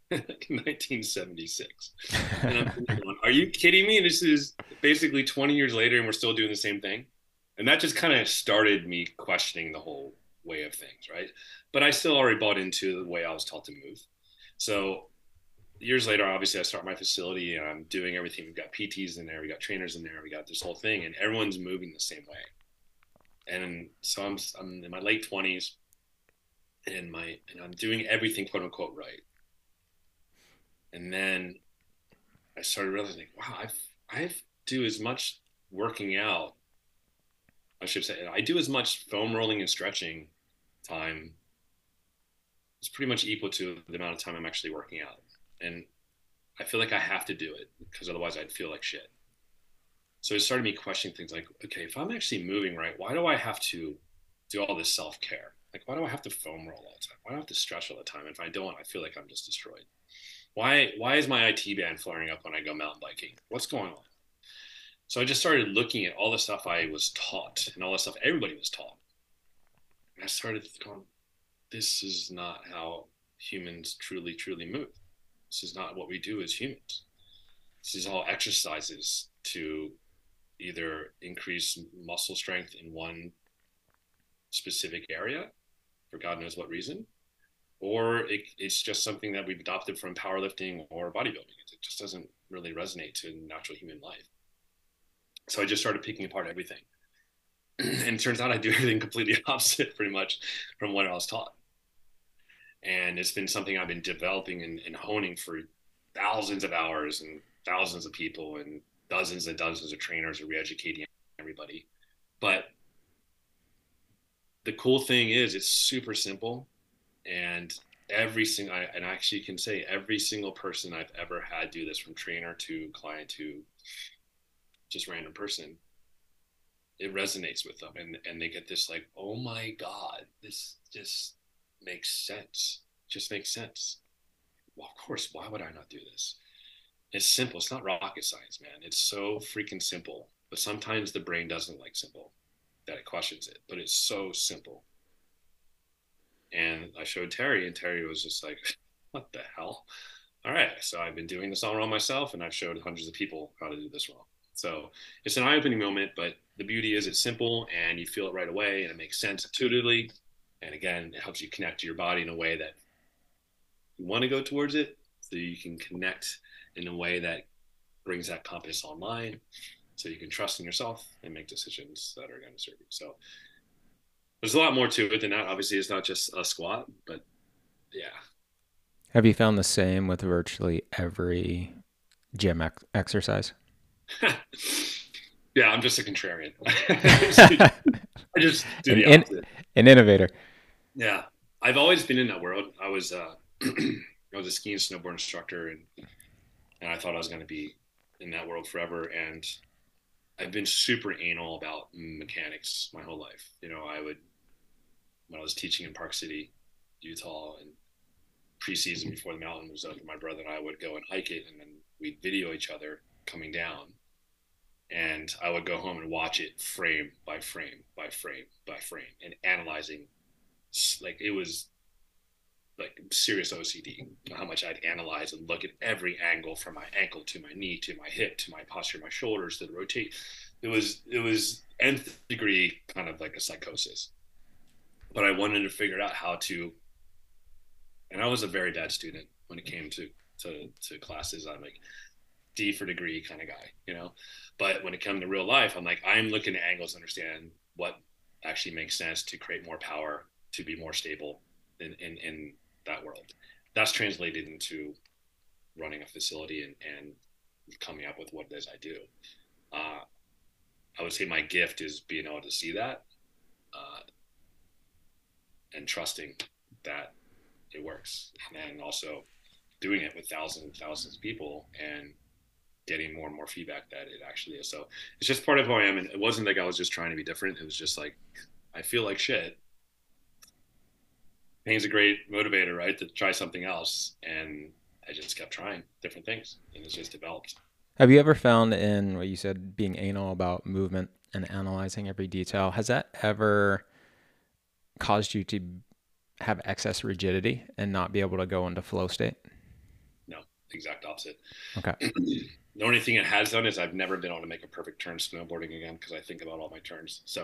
1976. And I'm thinking, are you kidding me? This is basically 20 years later, and we're still doing the same thing. And that just kind of started me questioning the whole way of things, right? But I still already bought into the way I was taught to move. So years later, obviously, I start my facility and I'm doing everything. We've got PTs in there, we got trainers in there, we got this whole thing, and everyone's moving the same way. And so I'm in my late 20s, and I'm doing everything quote unquote right. And then I started realizing, like, wow, I do as much working out. I should say I do as much foam rolling and stretching time. It's pretty much equal to the amount of time I'm actually working out. And I feel like I have to do it because otherwise I'd feel like shit. So it started me questioning things like, okay, if I'm actually moving right, why do I have to do all this self-care? Like, why do I have to foam roll all the time? Why do I have to stretch all the time? And if I don't, I feel like I'm just destroyed. Why is my IT band flaring up when I go mountain biking? What's going on? So I just started looking at all the stuff I was taught and all the stuff everybody was taught. And I started going, this is not how humans truly, truly move. This is not what we do as humans. This is all exercises to either increase muscle strength in one specific area for God knows what reason, or it's just something that we've adopted from powerlifting or bodybuilding. It just doesn't really resonate to natural human life. So I just started picking apart everything. And it turns out I do everything completely opposite pretty much from what I was taught. And it's been something I've been developing and honing for thousands of hours and thousands of people and dozens of trainers are re-educating everybody. But the cool thing is it's super simple, and I actually can say every single person I've ever had do this, from trainer to client to just random person, it resonates with them, and they get this like, oh my God, this just makes sense. Just makes sense. Well, of course, why would I not do this? It's simple. It's not rocket science, man. It's so freaking simple. But sometimes the brain doesn't like simple, that it questions it. But it's so simple. And I showed Terry, and Terry was just like, what the hell? All right. So I've been doing this all wrong myself, and I've showed hundreds of people how to do this wrong. So it's an eye-opening moment, but the beauty is it's simple and you feel it right away and it makes sense intuitively. And again, it helps you connect to your body in a way that you want to go towards it, so you can connect in a way that brings that compass online, so you can trust in yourself and make decisions that are going to serve you. So there's a lot more to it than that. Obviously, it's not just a squat, but yeah. Have you found the same with virtually every gym exercise? Yeah, I'm just a contrarian. I just do an the in, opposite. an innovator. Yeah, I've always been in that world. I was I was a ski and snowboard instructor, and I thought I was going to be in that world forever. And I've been super anal about mechanics my whole life. You know, I would when I was teaching in Park City, Utah, and preseason before the mountain was over, my brother and I would go and hike it, and then we'd video each other coming down. And I would go home and watch it frame by frame by frame by frame and analyzing. Like it was like serious OCD, how much I'd analyze and look at every angle from my ankle to my knee to my hip to my posture, my shoulders to the rotate. It was nth degree kind of like a psychosis. But I wanted to figure out how to, and I was a very bad student when it came to classes. I'm like D for degree kind of guy, you know. But when it comes to real life, I'm like I'm looking at angles, to understand what actually makes sense to create more power, to be more stable in that world. That's translated into running a facility and coming up with what it is I do. Uh, I would say my gift is being able to see that uh, and trusting that it works, and also doing it with thousands and thousands of people and getting more and more feedback that it actually is. So it's just part of who I am. And it wasn't like I was just trying to be different. It was just like, I feel like shit. Pain's a great motivator, right? To try something else. And I just kept trying different things and it's just developed. Have you ever found in what you said being anal about movement and analyzing every detail, has that ever caused you to have excess rigidity and not be able to go into flow state? No, exact opposite. Okay. The only thing it has done is I've never been able to make a perfect turn snowboarding again because I think about all my turns. So,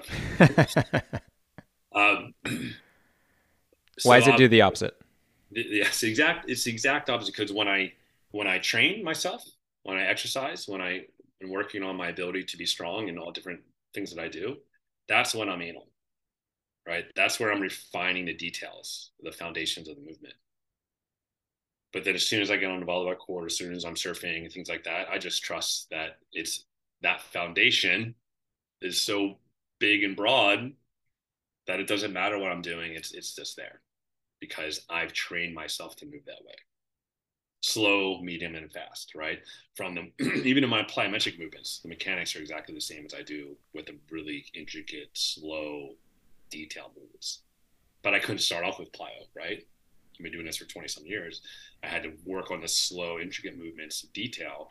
um, Why so does it do the opposite? yes, it's the exact opposite. Because when I train myself, when I exercise, when I am working on my ability to be strong and all different things that I do, that's when I'm anal, right? That's where I'm refining the details, the foundations of the movement. But then as soon as I get on the volleyball court, as soon as I'm surfing and things like that, I just trust that it's that foundation is so big and broad that it doesn't matter what I'm doing. It's just there because I've trained myself to move that way. Slow, medium, and fast, right? From the even in my plyometric movements, the mechanics are exactly the same as I do with the really intricate, slow, detailed movements. But I couldn't start off with plyo, right? I've been doing this for 20 some years. I had to work on the slow, intricate movements, detail,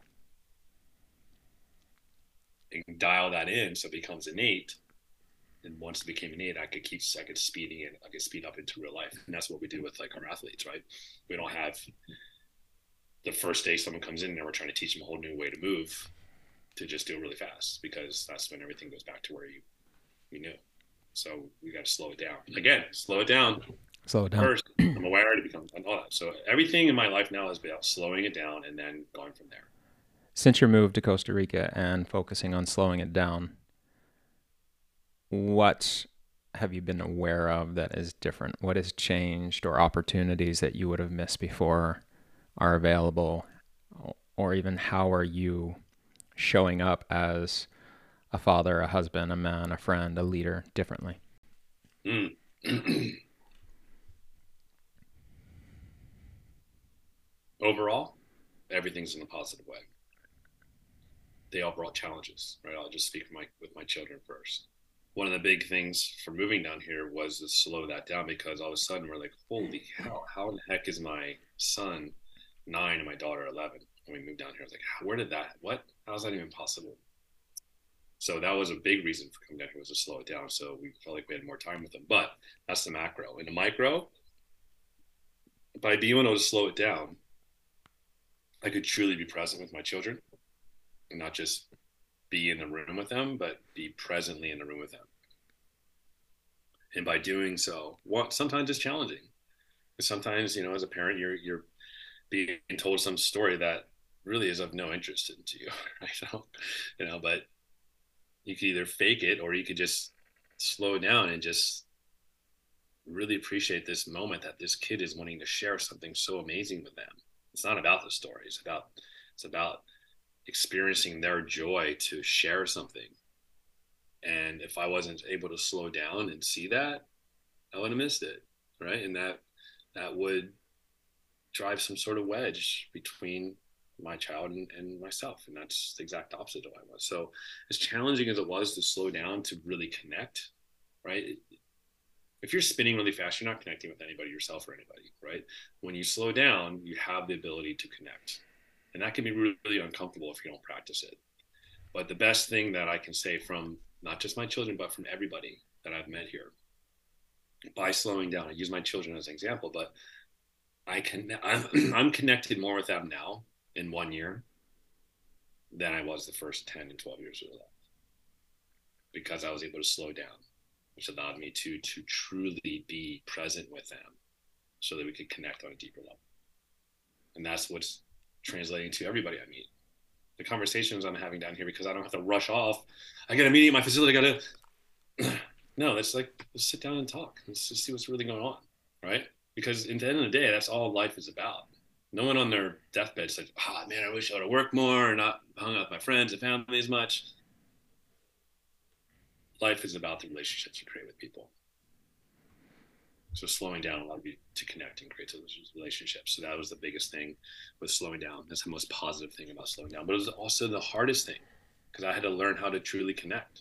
and dial that in so it becomes innate. And once it became innate, I could speeding it, I could speed up into real life. And that's what we do with like our athletes, right? We don't have the first day someone comes in and we're trying to teach them a whole new way to move to just do it really fast because that's when everything goes back to where you knew. So we got to slow it down. Again, slow it down. Slow it down. First, I'm aware to become all that. So everything in my life now is about slowing it down and then going from there. Since your move to Costa Rica and focusing on slowing it down, what have you been aware of that is different? What has changed or opportunities that you would have missed before are available? Or even how are you showing up as a father, a husband, a man, a friend, a leader differently? Mm. Overall, everything's in a positive way. They all brought challenges, right? I'll just speak with my children first. One of the big things for moving down here was to slow that down because all of a sudden we're like, holy hell, how in the heck is my son 9 and my daughter 11 when we moved down here? I was like, where did that, what? How's that even possible? So that was a big reason for coming down here was to slow it down. So we felt like we had more time with them. But that's the macro. In the micro, by being able to slow it down, I could truly be present with my children and not just be in the room with them, but be presently in the room with them. And by doing so, sometimes it's challenging. Sometimes, as a parent, you're being told some story that really is of no interest to you, right? But you could either fake it or you could just slow down and just really appreciate this moment that this kid is wanting to share something so amazing with them. It's not about the story. It's about experiencing their joy to share something And if I wasn't able to slow down and see that, I would have missed it. Right. And that would drive some sort of wedge between my child and myself. And that's the exact opposite of what I was. So as challenging as it was to slow down to really connect, right? If you're spinning really fast, you're not connecting with anybody, yourself or anybody, right? When you slow down, you have the ability to connect. And that can be really, really uncomfortable if you don't practice it. But the best thing that I can say from not just my children, but from everybody that I've met here, by slowing down, I use my children as an example, but I'm connected more with them now in 1 year than I was the first 10 and 12 years of their life, because I was able to slow down, which allowed me to truly be present with them so that we could connect on a deeper level. And that's what's translating to everybody I meet. The conversations I'm having down here, because I don't have to rush off. I got a meeting at my facility. I got to, no, let's sit down and talk. Let's just see what's really going on. Right. Because at the end of the day, that's all life is about. No one on their deathbed said, oh man, I wish I would have worked more or not hung out with my friends and family as much. Life is about the relationships you create with people. So slowing down allowed you to connect and create those relationships. So that was the biggest thing with slowing down. That's the most positive thing about slowing down. But it was also the hardest thing, because I had to learn how to truly connect.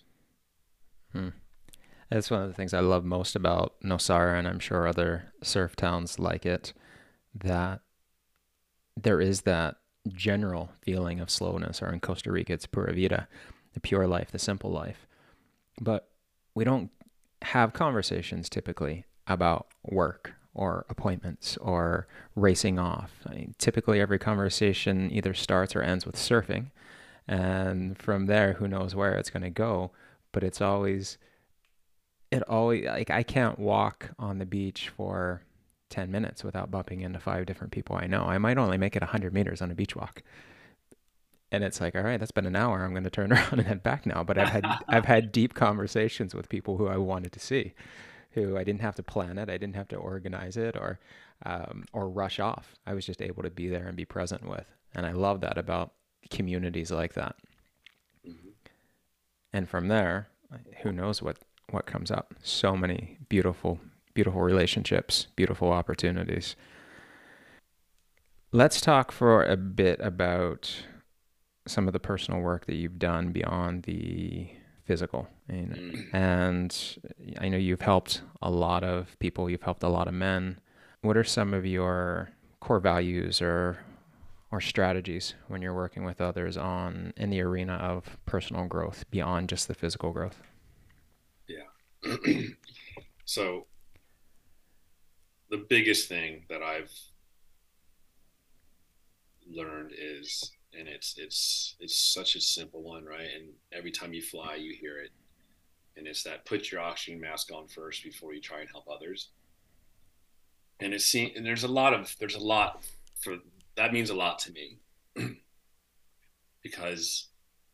That's one of the things I love most about Nosara, and I'm sure other surf towns like it, that there is that general feeling of slowness, or in Costa Rica, it's Pura Vida, the pure life, the simple life. But we don't have conversations typically about work or appointments or racing off. I mean, typically every conversation either starts or ends with surfing. And from there, who knows where it's going to go. But it always, like, I can't walk on the beach for 10 minutes without bumping into 5 different people I know. I might only make it 100 meters on a beach walk. And it's like, all right, that's been an hour. I'm going to turn around and head back now. But I've had deep conversations with people who I wanted to see, who I didn't have to plan it. I didn't have to organize it or rush off. I was just able to be there and be present with. And I love that about communities like that. Mm-hmm. And from there, who knows what comes up. So many beautiful, beautiful relationships, beautiful opportunities. Let's talk for a bit about some of the personal work that you've done beyond the physical. And I know you've helped a lot of people, you've helped a lot of men. What are some of your core values or strategies when you're working with others in the arena of personal growth beyond just the physical growth? Yeah. So the biggest thing that I've learned is, and it's such a simple one, right? And every time you fly, you hear it. And it's that put your oxygen mask on first before you try and help others. And and there's a lot for that means a lot to me because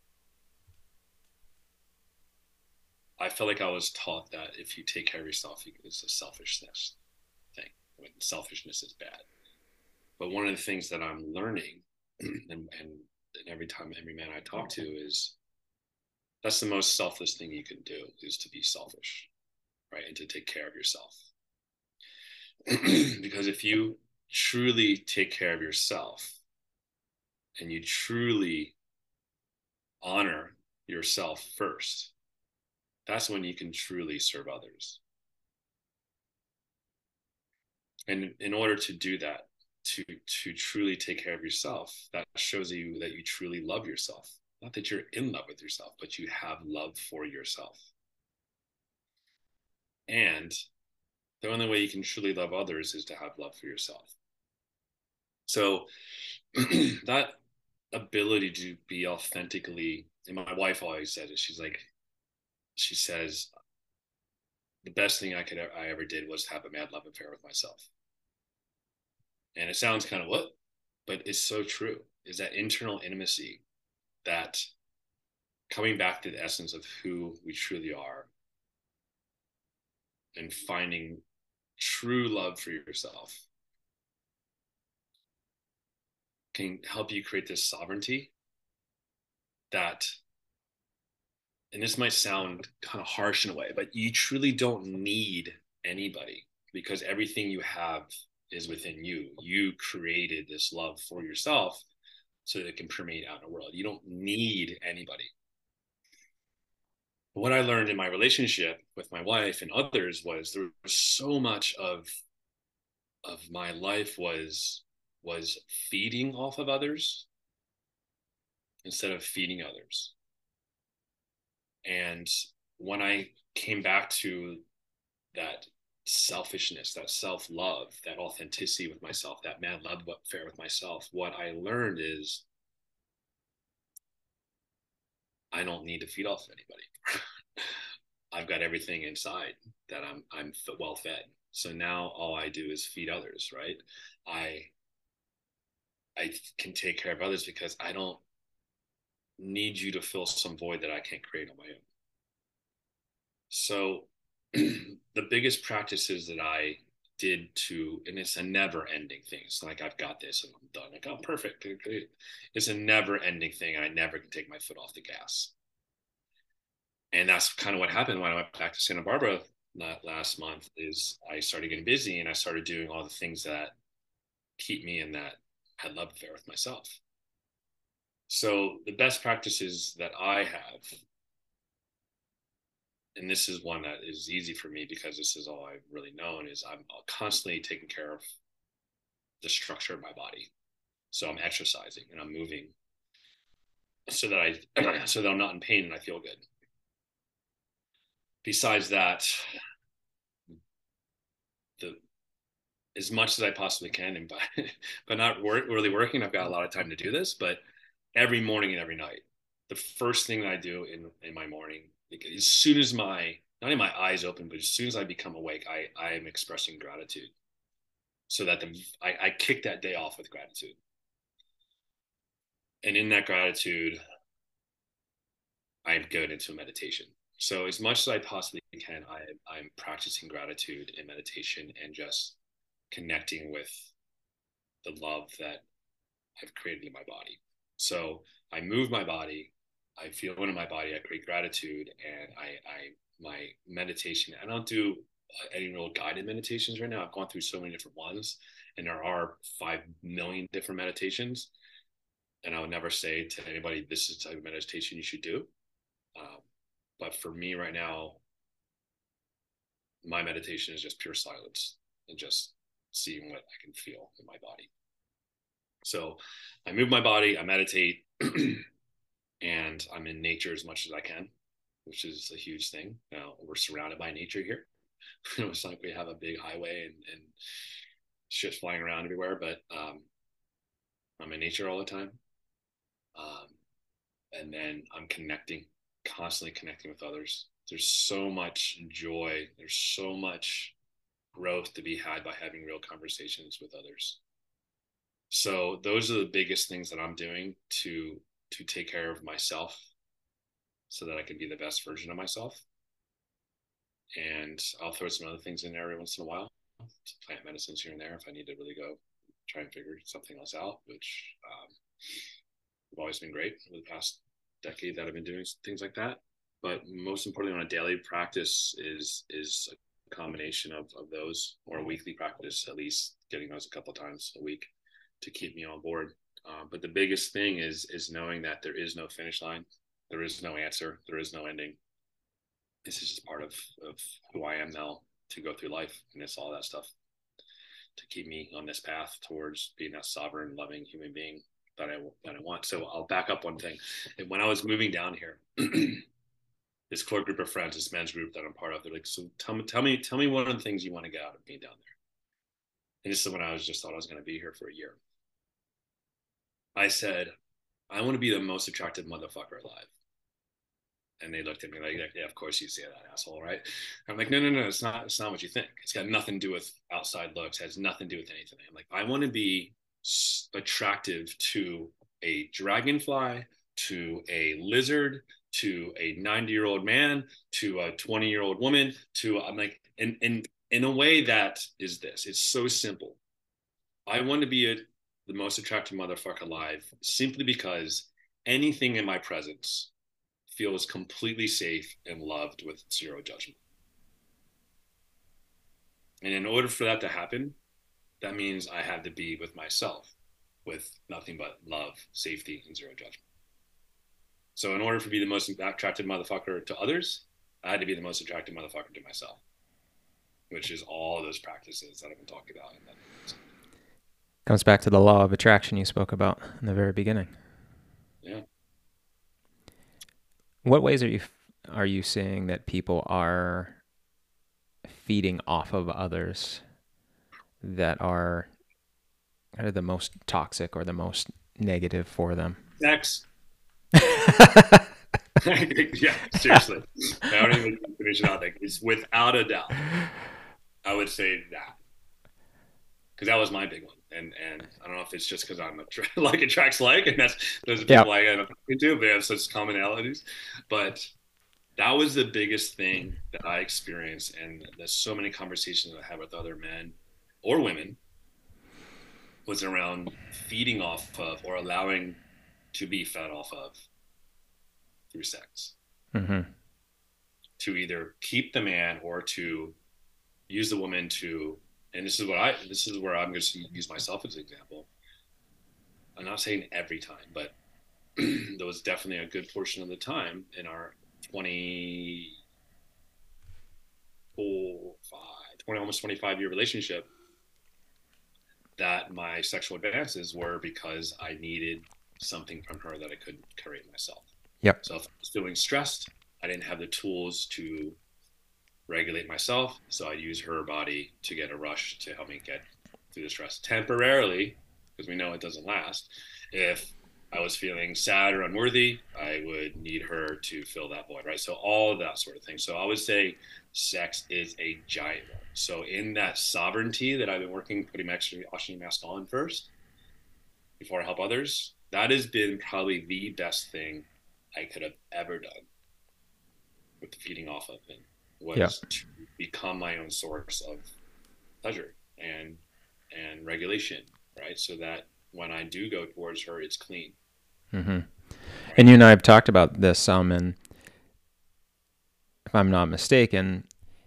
I feel like I was taught that if you take care of yourself, it's a selfishness thing. When selfishness is bad. But one of the things that I'm learning, and every man I talk to, is that's the most selfless thing you can do, is to be selfish, right? And to take care of yourself. Because if you truly take care of yourself and you truly honor yourself first, that's when you can truly serve others. And in order to do that, to truly take care of yourself, that shows you that you truly love yourself. Not that you're in love with yourself, but you have love for yourself. And the only way you can truly love others is to have love for yourself. So that ability to be authentically, and my wife always says it, she says, the best thing I ever did was to have a mad love affair with myself. And it sounds kind of what, but it's so true, is that internal intimacy, that coming back to the essence of who we truly are and finding true love for yourself can help you create this sovereignty that and this might sound kind of harsh in a way, but you truly don't need anybody because everything you have is within you. You created this love for yourself so that it can permeate out in the world. You don't need anybody. What I learned in my relationship with my wife and others was there was so much of my life was feeding off of others instead of feeding others. And when I came back to that selfishness, that self-love, that authenticity with myself, that mad love affair with myself, what I learned is I don't need to feed off anybody. I've got everything inside that I'm well fed. So now all I do is feed others, right? I I can take care of others because I don't need you to fill some void that I can't create on my own. So the biggest practices that I did to, and it's a never ending thing. It's like I've got this and I'm done. Like, oh, perfect. It's a never ending thing. I never can take my foot off the gas. And that's kind of what happened when I went back to Santa Barbara last month is I started getting busy and I started doing all the things that keep me in that had love affair with myself. So the best practices that I have, and this is one that is easy for me because this is all I've really known, is I'm constantly taking care of the structure of my body. So I'm exercising and I'm moving so that I so that I'm not in pain and I feel good. Besides that, the as much as I possibly can, and by not really working, I've got a lot of time to do this. But every morning and every night, the first thing that I do in my morning, as soon as my not in my eyes open, but as soon as I become awake, I am expressing gratitude, so that I kick that day off with gratitude, and in that gratitude, I go into meditation. So as much as I possibly can, I'm practicing gratitude and meditation and just connecting with the love that I've created in my body. So I move my body, I feel one in my body, I create gratitude, and my meditation. I don't do any real guided meditations right now. I've gone through so many different ones, and there are 5 million different meditations. And I would never say to anybody, this is the type of meditation you should do. But for me right now, my meditation is just pure silence and just seeing what I can feel in my body. So I move my body, I meditate, and I'm in nature as much as I can, which is a huge thing. Now we're surrounded by nature here. It's like we have a big highway and shit's flying around everywhere, but I'm in nature all the time. Um, and then I'm constantly connecting with others. There's so much joy. There's so much growth to be had by having real conversations with others. So those are the biggest things that I'm doing to take care of myself so that I can be the best version of myself. And I'll throw some other things in there every once in a while, plant medicines here and there if I need to really go try and figure something else out, which have always been great for the past decade that I've been doing things like that. But most importantly, on a daily practice is a combination of those, or a weekly practice, at least getting those a couple of times a week to keep me on board. But the biggest thing is knowing that there is no finish line, there is no answer, there is no ending. This is just part of who I am now to go through life, and it's all that stuff to keep me on this path towards being that sovereign, loving human being that I want. So I'll back up one thing. And when I was moving down here, this core group of friends, this men's group that I'm part of, they're like, so tell me one of the things you want to get out of being down there. And this is when I was just thought I was going to be here for a year. I said, I want to be the most attractive motherfucker alive. And they looked at me like, yeah, of course you say that, asshole, right? I'm like, no, it's not what you think. It's got nothing to do with outside looks. It has nothing to do with anything. I'm like, I want to be attractive to a dragonfly, to a lizard, to a 90-year-old man, to a 20-year-old woman, I'm like, in a way that is this. It's so simple. I want to be the most attractive motherfucker alive simply because anything in my presence feels completely safe and loved with zero judgment. And in order for that to happen, that means I have to be with myself with nothing but love, safety, and zero judgment. So in order for me to be the most attractive motherfucker to others, I had to be the most attractive motherfucker to myself, which is all those practices that I've been talking about. Comes back to the law of attraction you spoke about in the very beginning. Yeah. What ways are you seeing that people are feeding off of others that are kind of the most toxic or the most negative for them? Sex. Yeah, seriously. I don't even finish it out. Like, it's without a doubt. I would say that, because that was my big one, and I don't know if it's just because I'm like attracts like, and that's those people like I'm talking to, but they have such commonalities. But that was the biggest thing that I experienced, and there's so many conversations I had with other men or women was around feeding off of or allowing to be fed off of through sex, to either keep the man or to use the woman to. And this is where I'm going to use myself as an example. I'm not saying every time, but there was definitely a good portion of the time in our almost 25-year relationship that my sexual advances were because I needed something from her that I couldn't create myself. Yep. So if I was feeling stressed, I didn't have the tools to regulate myself, so I use her body to get a rush to help me get through the stress temporarily, because we know it doesn't last. If I was feeling sad or unworthy, I would need her to fill that void, right? So all of that sort of thing. So I would say sex is a giant one. So in that sovereignty that I've been working, putting my oxygen mask on first before I help others, that has been probably the best thing I could have ever done with the feeding off of it, was to become my own source of pleasure and regulation, right? So that when I do go towards her, it's clean. Right? And you and I have talked about this some, and if I'm not mistaken,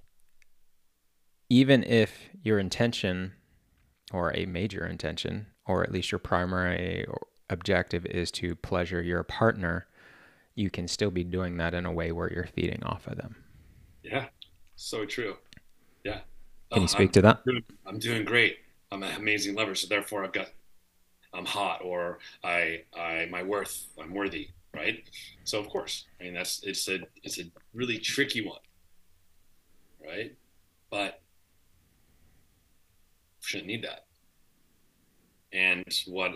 even if your intention, or a major intention, or at least your primary objective is to pleasure your partner, you can still be doing that in a way where you're feeding off of them. Yeah, so true. Yeah. Can you speak to that? I'm doing great. I'm an amazing lover, so therefore I'm hot, or my worth, I'm worthy, right? So of course, I mean it's a really tricky one, right? But shouldn't need that. And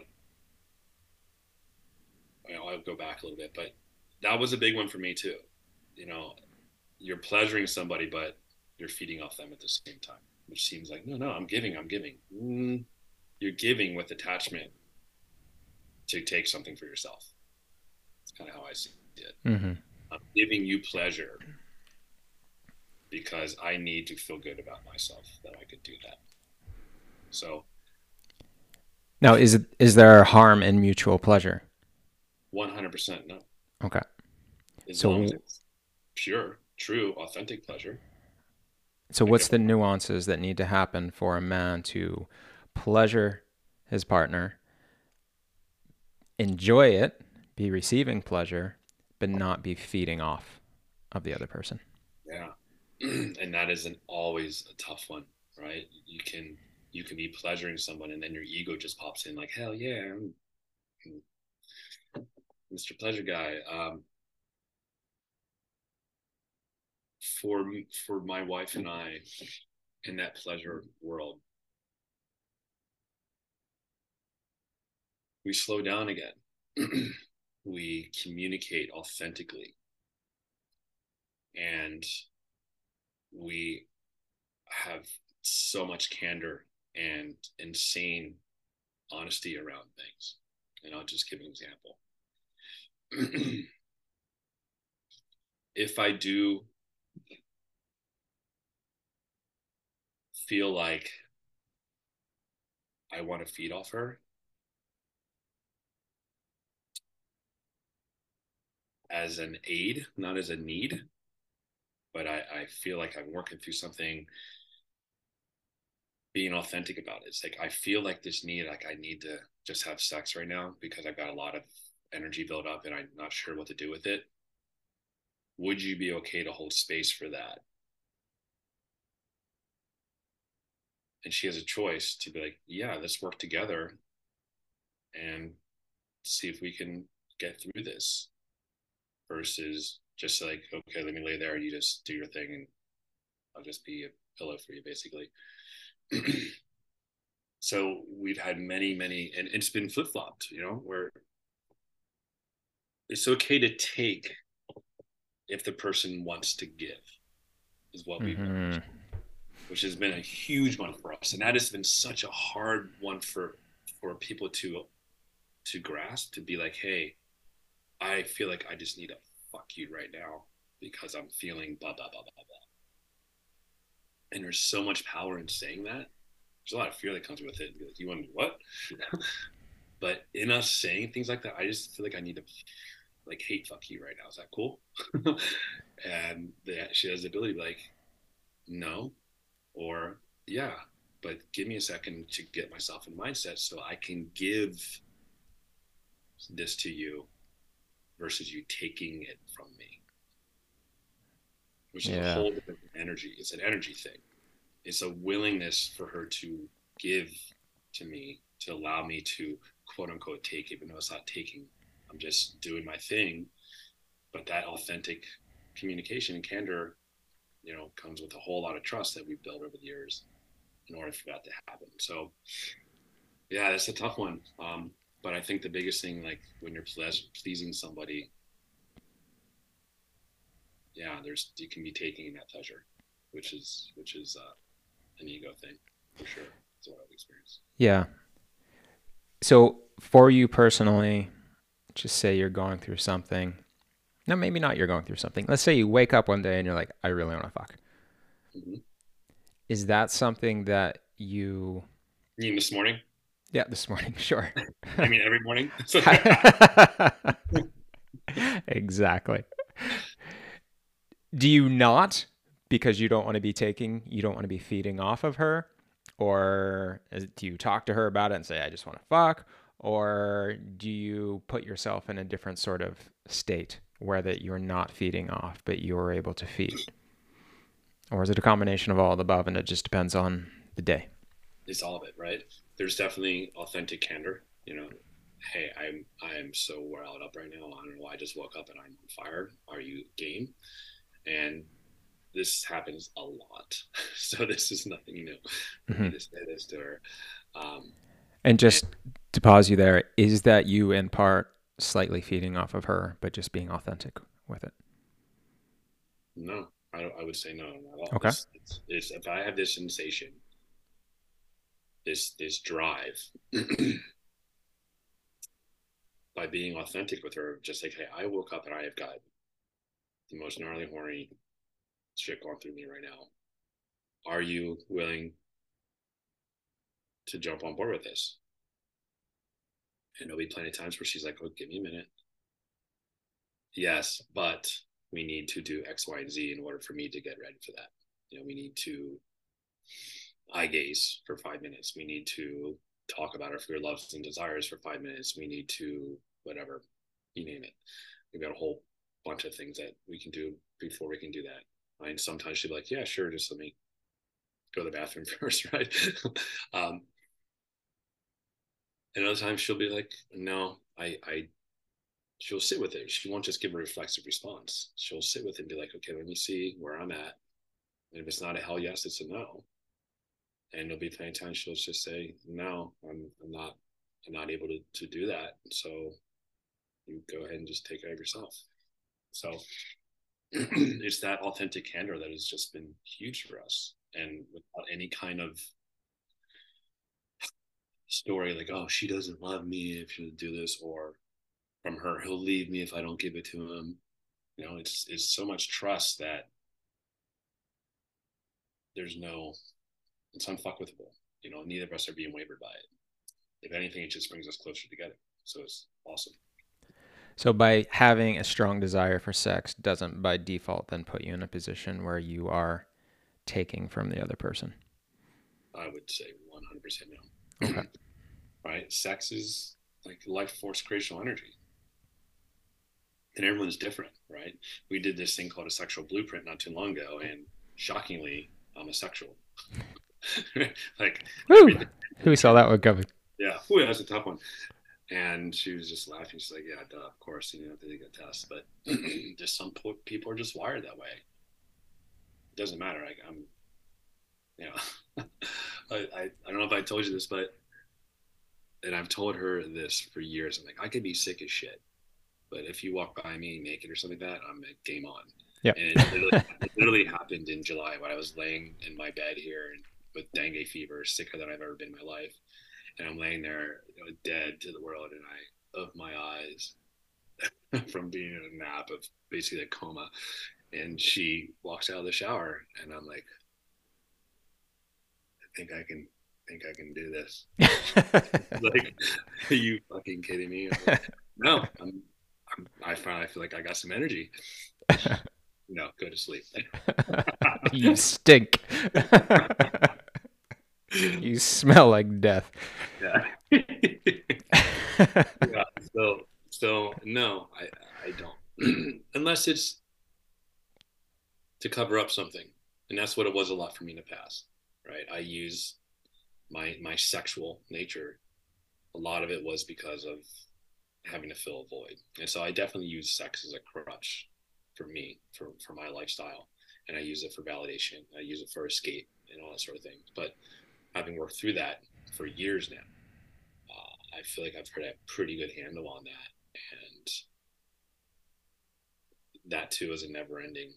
I'll go back a little bit, but that was a big one for me too. You're pleasuring somebody, but you're feeding off them at the same time, which seems like, no, I'm giving. You're giving with attachment to take something for yourself. That's kind of how I see it. I'm giving you pleasure because I need to feel good about myself that I could do that. So now, is there harm in mutual pleasure? 100% no. Okay. As long as it's pure, true, authentic pleasure. So what's the nuances that need to happen for a man to pleasure his partner, enjoy it, be receiving pleasure, but not be feeding off of the other person? Yeah. And that isn't always a tough one, right? You can be pleasuring someone and then your ego just pops in like, hell yeah, I'm Mr. Pleasure Guy. For my wife and I, in that pleasure world, we slow down again. We communicate authentically, and we have so much candor and insane honesty around things. And I'll just give an example. If I do feel like I want to feed off her, as an aid, not as a need. But I feel like I'm working through something, being authentic about it. It's like I feel like this need, like I need to just have sex right now because I've got a lot of energy built up and I'm not sure what to do with it. Would you be okay to hold space for that? And she has a choice to be like, yeah, let's work together and see if we can get through this, versus just like, okay, let me lay there and you just do your thing and I'll just be a pillow for you, basically. So we've had many, and it's been flip flopped, where it's okay to take if the person wants to give, is what we've learned, which has been a huge one for us. And that has been such a hard one for people to grasp, to be like, hey, I feel like I just need to fuck you right now because I'm feeling blah, blah, blah, blah, blah. And there's so much power in saying that. There's a lot of fear that comes with it. Like, you want to do what? But in us saying things like that, I just feel like I need to like hate fuck you right now. Is that cool? And she has the ability to be like, no, or yeah, but give me a second to get myself in mindset so I can give this to you versus you taking it from me, which is a whole different energy. It's an energy thing. It's a willingness for her to give to me, to allow me to quote unquote take, even though it's not taking. I'm just doing my thing. But that authentic communication and candor, comes with a whole lot of trust that we've built over the years in order for that to happen. So yeah, that's a tough one. But I think the biggest thing, like when you're pleasing somebody, yeah, you can be taking that pleasure, which is an ego thing for sure. That's what I've experienced. Yeah. So for you personally, just say you're going through something. No, maybe not you're going through something. Let's say you wake up one day and you're like, I really want to fuck. Mm-hmm. Is that something that you mean this morning? Yeah, this morning, sure. I mean every morning. Exactly. Do you not, because you don't want to be you don't want to be feeding off of her? Or do you talk to her about it and say, I just want to fuck? Or do you put yourself in a different sort of state where that you're not feeding off, but you're able to feed? Or is it a combination of all of the above and it just depends on the day? It's all of it, right? There's definitely authentic candor, hey, I'm so riled up right now. I don't know. I just woke up and I'm on fire. Are you game? And this happens a lot. So this is nothing new. Mm-hmm. To say this to her. And just to pause you there, is that you in part slightly feeding off of her, but just being authentic with it? No, I would say no, not at all. Okay. It's if I have this sensation, this drive, by being authentic with her, just like, hey, I woke up and I have got the most gnarly, horny shit going through me right now. Are you willing to jump on board with this? And there'll be plenty of times where she's like, oh, give me a minute. Yes, but we need to do X, Y, and Z in order for me to get ready for that. We need to eye gaze for 5 minutes. We need to talk about our fear, loves, and desires for 5 minutes. We need to whatever, you name it. We've got a whole bunch of things that we can do before we can do that. And sometimes she'll be like, yeah, sure, just let me go to the bathroom first, right? And other times she'll be like, no, she'll sit with it. She won't just give a reflexive response. She'll sit with it and be like, okay, let me see where I'm at. And if it's not a hell yes, it's a no. And there'll be plenty of times she'll just say, no, I'm not able to do that. So you go ahead and just take care of yourself. So it's that authentic candor that has just been huge for us. And without any kind of story like, oh, she doesn't love me if she'll do this, or from her, he'll leave me if I don't give it to him. It's so much trust that it's unfuckwithable. Neither of us are being wavered by it. If anything, it just brings us closer together. So it's awesome. So by having a strong desire for sex doesn't by default then put you in a position where you are taking from the other person. I would say 100% no. Okay. Right? Sex is like life force creational energy. And everyone's different, right? We did this thing called a sexual blueprint not too long ago, and shockingly, I'm a sexual. Like Woo! everything. Who saw that one coming? Yeah, ooh, that's a tough one. And she was just laughing. She's like, "Yeah, duh, of course, you know, they take a test, but just some people are just wired that way. It doesn't matter. I'm, you know, I don't know if I told you this, but and I've told her this for years. I'm like, I could be sick as shit, but if you walk by me naked or something like that, I'm like, game on. Yeah. And it literally happened in July when I was laying in my bed here with dengue fever, sicker than I've ever been in my life. And I'm laying there, you know, dead to the world, and I open my eyes from being in a nap of basically a coma. And she walks out of the shower, and I'm like, I think I can do this. Like, are you fucking kidding me? Like, no, I finally feel like I got some energy. No, go to sleep. You stink. You smell like death. Yeah. Yeah. So no, I don't. Unless it's to cover up something. And that's what it was a lot for me in the past. Right. I use my sexual nature. A lot of it was because of having to fill a void. And so I definitely use sex as a crutch for me, for my lifestyle. And I use it for validation. I use it for escape and all that sort of thing. But having worked through that for years now, I feel like I've had a pretty good handle on that. And that too is a never ending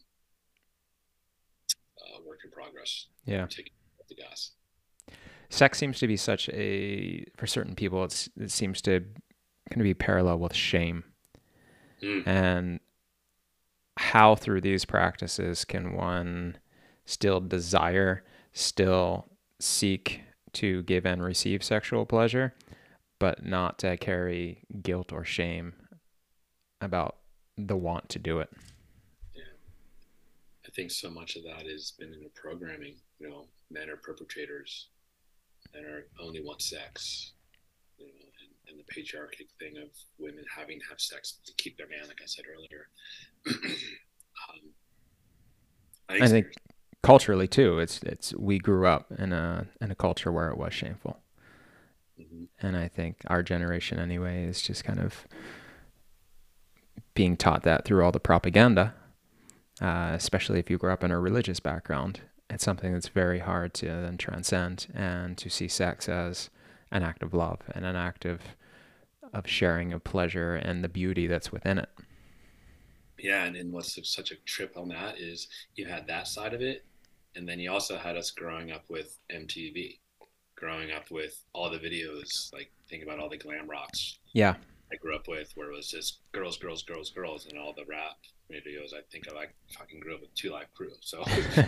work in progress. Yeah. Taking the gas. Sex seems to be such for certain people, it seems to kind of be parallel with shame. And how through these practices can one still desire, still seek to give and receive sexual pleasure, but not to carry guilt or shame about the want to do it? Yeah. I think so much of that has been in the programming. You know, men are perpetrators and are only want sex. You know, and the patriarchic thing of women having to have sex to keep their man, like I said earlier. I think culturally too, it's we grew up in a culture where it was shameful. Mm-hmm. And I think our generation anyway is just kind of being taught that through all the propaganda, especially if you grew up in a religious background. It's something that's very hard to then transcend and to see sex as an act of love and an act of sharing of pleasure and the beauty that's within it. Yeah, and what's such a trip on that is you had that side of it, and then you also had us growing up with MTV, growing up with all the videos, like think about all the glam rocks. Yeah. I grew up with where it was just girls, girls, girls, girls, and all the rap videos. I think I fucking grew up with 2 Live Crew, so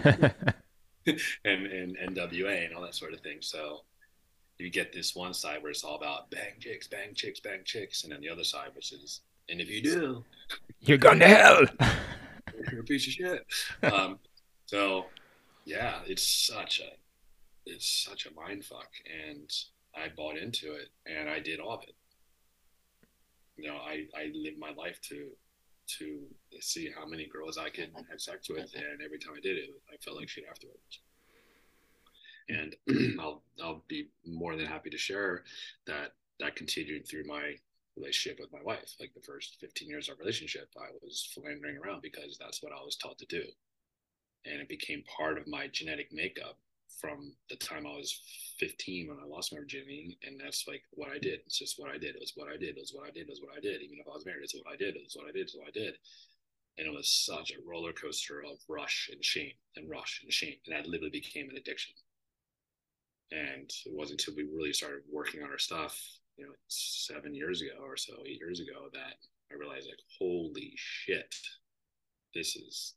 and NWA and all that sort of thing. So you get this one side where it's all about bang chicks, bang chicks, bang chicks, and then the other side which is, and if you do, you're going to hell. You're a piece of shit. So yeah, it's such a mind fuck, and I bought into it, and I did all of it. You know, I lived my life to see how many girls I could have sex with, and every time I did it, I felt like shit afterwards. And I'll be more than happy to share that continued through my relationship with my wife. Like the first 15 years of our relationship, I was philandering around because that's what I was taught to do, and it became part of my genetic makeup from the time I was 15 when I lost my virginity. And that's like what I did. It's just what I did. It was what I did. It was what I did. It was what I did. Even if I was married, it's what I did. It was what I did. It's what I did. And it was such a roller coaster of rush and shame and rush and shame. And that literally became an addiction. And it wasn't until we really started working on our stuff, you know, 7 years ago or so, 8 years ago, that I realized, like, holy shit, this is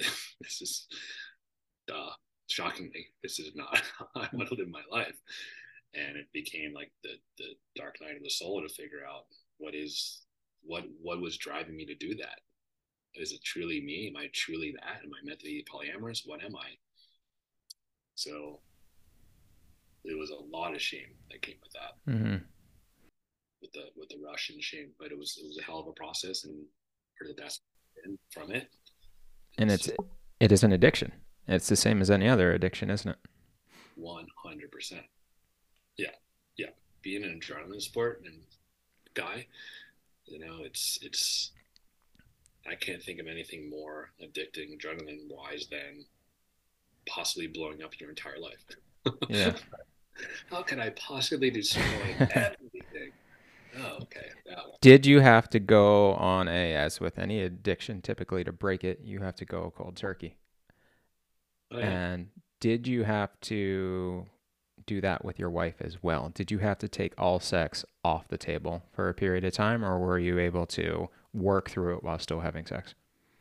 shockingly, this is not how I want to live my life. And it became like the dark night of the soul to figure out what is what was driving me to do that? Is it truly me? Am I truly that? Am I meant to be polyamorous? What am I? So there was a lot of shame that came with that, Mm-hmm. with the rush and shame. But it was a hell of a process, and for the best from it. And It's just it is an addiction. It's the same as any other addiction, isn't it? 100%. Yeah, yeah. Being an adrenaline sport and guy, it's I can't think of anything more addicting adrenaline wise than possibly blowing up your entire life. Yeah. How can I possibly destroy everything? Oh, okay, that one. Did you have to go on as with any addiction, typically to break it, you have to go cold turkey? Oh yeah. And did you have to do that with your wife as well? Did you have to take all sex off the table for a period of time, or were you able to work through it while still having sex?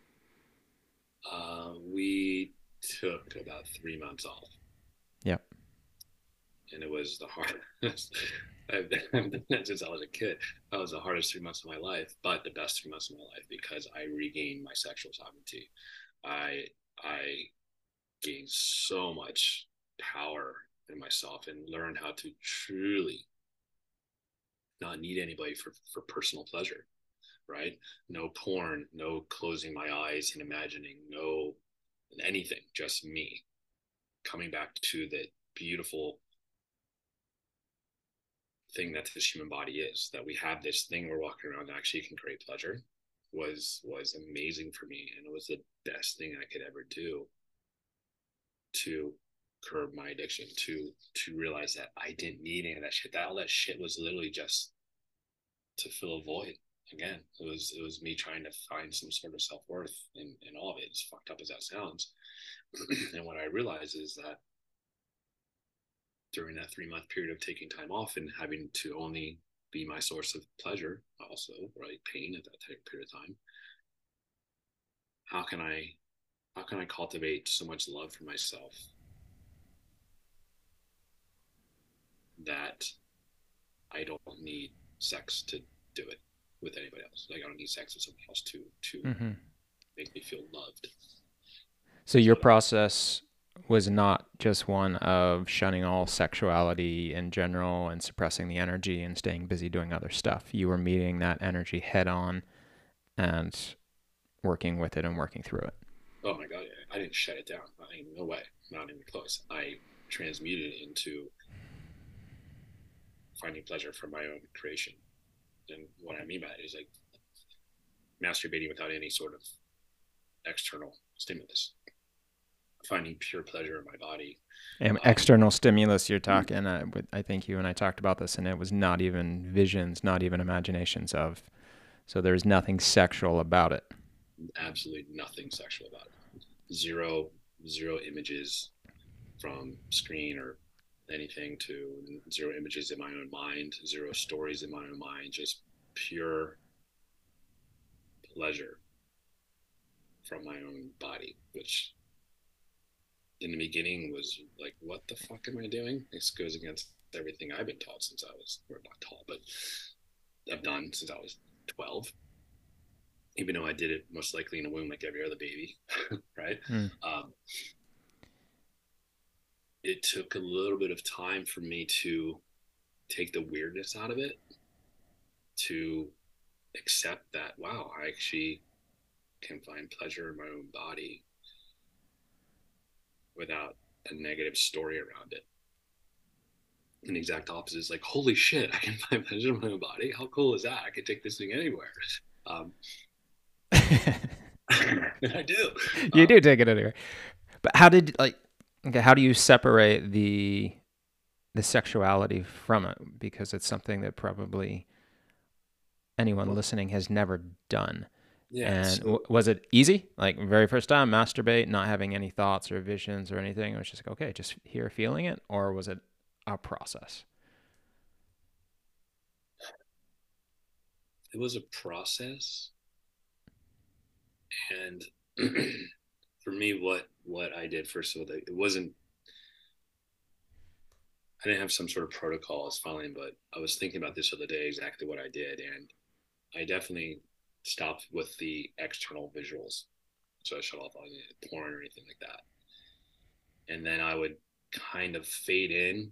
We took about 3 months off, Yep. and it was the hardest. I've done that since I was a kid. That was the hardest 3 months of my life, but the best 3 months of my life because I regained my sexual sovereignty. I gained so much power in myself and learned how to truly not need anybody for personal pleasure, right? No porn, no closing my eyes and imagining, no anything, just me coming back to the beautiful thing that this human body is, that we have this thing we're walking around that actually can create pleasure was amazing for me, and it was the best thing I could ever do to curb my addiction, to realize that I didn't need any of that shit. That all that shit was literally just to fill a void. Again, it was me trying to find some sort of self-worth in all of it, as fucked up as that sounds. And what I realized is that during that 3 month period of taking time off and having to only be my source of pleasure, also, right, pain at that period of time, how can I cultivate so much love for myself that I don't need sex to do it with anybody else? Like I don't need sex with somebody else to Mm-hmm. make me feel loved. So your So process was not just one of shunning all sexuality in general and suppressing the energy and staying busy doing other stuff. You were meeting that energy head on and working with it and working through it. oh my god, I didn't shut it down. I mean, no way, not even close. I transmuted it into finding pleasure from my own creation. And what I mean by it is like masturbating without any sort of external stimulus, finding pure pleasure in my body. And Um, external stimulus, you're talking, I think you and I talked about this, and it was not even visions, not even imaginations of. So there's nothing sexual about it. Absolutely nothing sexual about it. Zero images from screen or anything, to zero images in my own mind, zero stories in my own mind, just pure pleasure from my own body, which in the beginning was like, what the fuck am I doing? This goes against everything I've been taught since I was, or not taught, but I've done since I was 12, even though I did it most likely in a womb like every other baby, right? Mm. Um, it took a little bit of time for me to take the weirdness out of it, to accept that, wow, I actually can find pleasure in my own body without a negative story around it. And the exact opposite is like, holy shit, I can find pleasure in my own body. How cool is that? I can take this thing anywhere. Um, I do. You do take it anywhere. But how did like okay, how do you separate the sexuality from it? Because it's something that probably anyone Well, listening has never done. yeah. And So was it easy? Like very first time, masturbate, not having any thoughts or visions or anything. It was just like, okay, just here feeling it, or was it a process? it was a process. And for me, what I did first of all, it wasn't, I didn't have some sort of protocol as following, but I was thinking about this the other day, exactly what I did. And I definitely stopped with the external visuals. So I shut off all the porn or anything like that. And then I would kind of fade in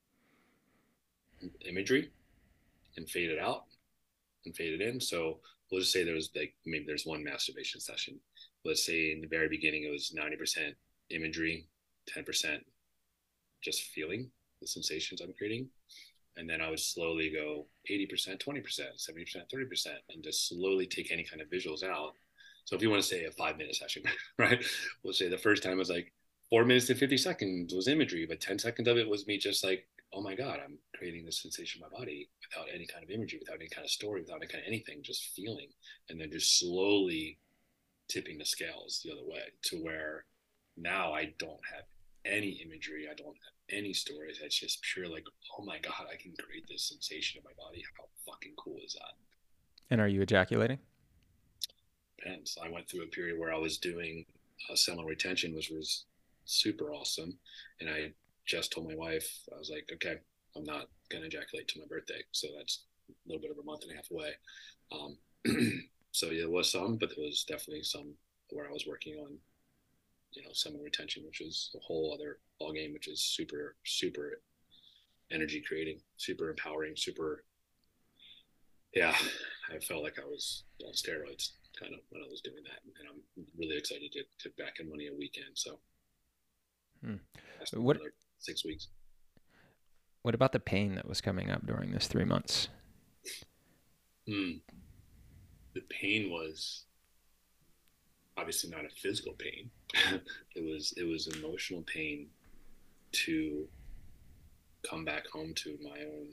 imagery and fade it out and fade it in. So we'll just say there was like maybe there's one masturbation session. Let's say in the very beginning it was 90% imagery, 10% just feeling the sensations I'm creating. And then I would slowly go 80%, 20%, 70%, 30%, and just slowly take any kind of visuals out. So if you want to say a 5-minute session, right? We'll say the first time was like 4 minutes and 50 seconds was imagery, but 10 seconds of it was me just like, oh my God, I'm creating this sensation in my body without any kind of imagery, without any kind of story, without any kind of anything, just feeling. And then just slowly tipping the scales the other way to where now I don't have any imagery. I don't have any stories. It's just pure like, oh my God, I can create this sensation in my body. How fucking cool is that? And are you ejaculating? Depends. I went through a period where I was doing seminal retention, which was super awesome. And I just told my wife, I was like, okay, I'm not going to ejaculate to my birthday. So that's a little bit of a month and a half away. Um, so yeah, there was some, but there was definitely some where I was working on, seminal retention, which is a whole other ball game, which is super, super energy creating, super empowering, super. Yeah, I felt like I was on steroids kind of when I was doing that, and I'm really excited to get back in money a weekend. So that's What another 6 weeks. What about the pain that was coming up during this 3 months? The pain was obviously not a physical pain. it was emotional pain to come back home to my own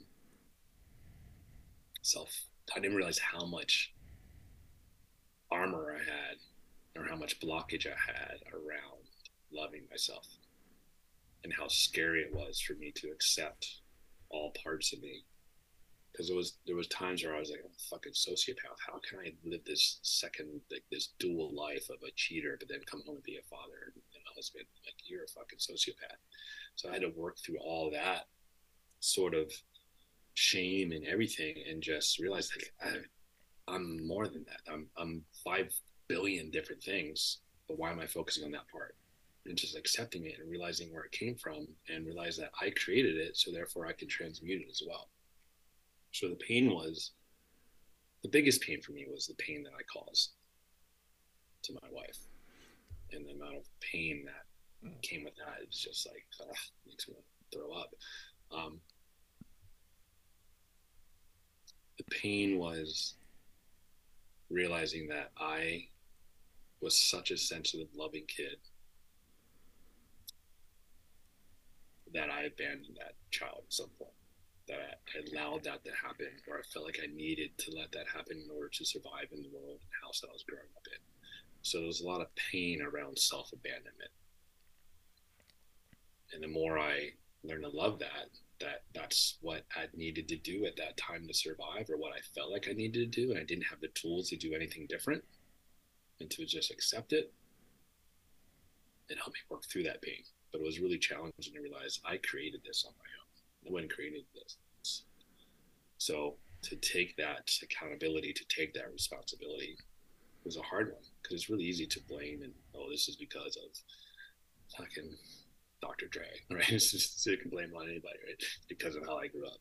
self. I didn't realize how much armor I had or how much blockage I had around loving myself and how scary it was for me to accept all parts of me. Because there was times where I was like, I'm a fucking sociopath. How can I live this second, like this dual life of a cheater, but then come home and be a father and a husband? Like, you're a fucking sociopath. So I had to work through all that sort of shame and everything, and just realize like I'm more than that. I'm 5 billion different things, but why am I focusing on that part? And just accepting it and realizing where it came from, and realize that I created it, so therefore I can transmute it as well. So the biggest pain for me was the pain that I caused to my wife, and the amount of pain that came with that. It's just like makes me want to throw up. Um, the pain was realizing that I was such a sensitive, loving kid that I abandoned that child at some point. That I allowed that to happen, or I felt like I needed to let that happen in order to survive in the world and house that I was growing up in. So there was a lot of pain around self-abandonment. And the more I learned to love that's what I needed to do at that time to survive, or what I felt like I needed to do, and I didn't have the tools to do anything different, and to just accept it and help me work through that pain. But it was really challenging to realize I created this on my own. No one created this. So to take that accountability, to take that responsibility was a hard one, because it's really easy to blame and, oh, this is because of fucking Dr. Dre, right? It's just, you can blame on anybody, right? Because of how I grew up.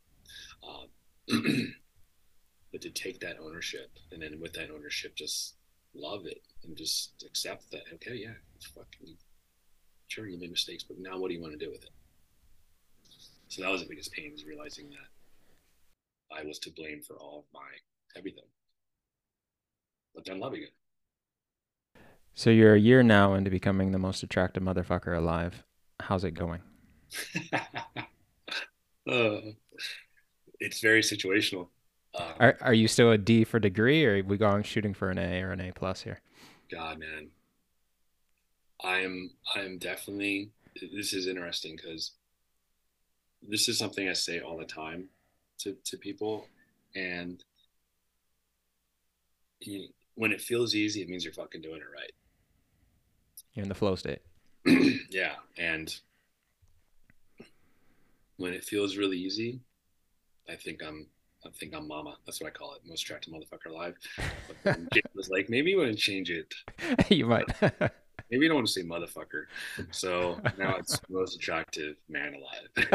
But to take that ownership, and then with that ownership, just love it and just accept that, okay, yeah, it's fucking, sure, you made mistakes, but now what do you want to do with it? So that was the biggest pain, is realizing that I was to blame for all of my everything, but then loving it. So you're a year now into becoming the most attractive motherfucker alive. How's it going? It's very situational. Are you still a D for degree, or are we going shooting for an A or an A plus here? God, man, I'm definitely. This is interesting because this is something I say all the time to people, and when it feels easy, it means you're fucking doing it right. You're in the flow state. Yeah, and when it feels really easy, I think I'm I think I'm Mama. That's what I call it. Most attractive motherfucker alive. But then Jake was like, maybe you wouldn't change it. You might. Maybe you don't want to say motherfucker. So now it's most attractive man alive.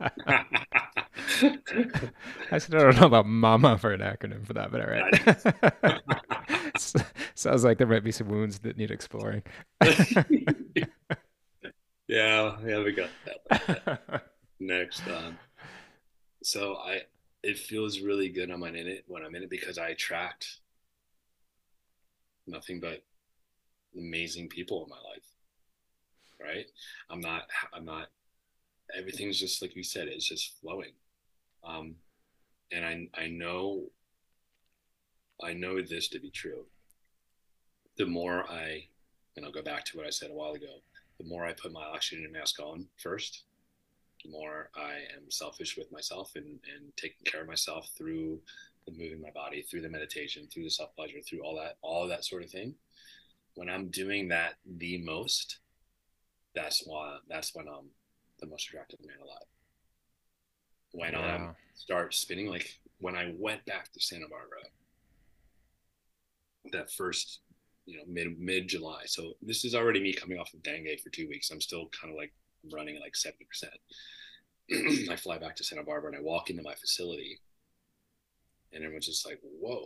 I still don't know about mama for an acronym for that, but all right. Sounds like there might be some wounds that need exploring. Yeah, we got that. Next, so it feels really good when I'm in it because I attract nothing but amazing people in my life, right? I'm not, everything's just like you said, it's just flowing. And I know this to be true. The more and I'll go back to what I said a while ago, the more I put my oxygen mask on first, the more I am selfish with myself and taking care of myself through the moving my body, through the meditation, through the self pleasure, through all of that sort of thing. When I'm doing that the most, that's when I'm the most attractive man alive. When I start spinning, like when I went back to Santa Barbara, that first, mid July. So this is already me coming off of dengue for 2 weeks. I'm still kind of like running like 70%. I fly back to Santa Barbara and I walk into my facility, and everyone's just like, "Whoa."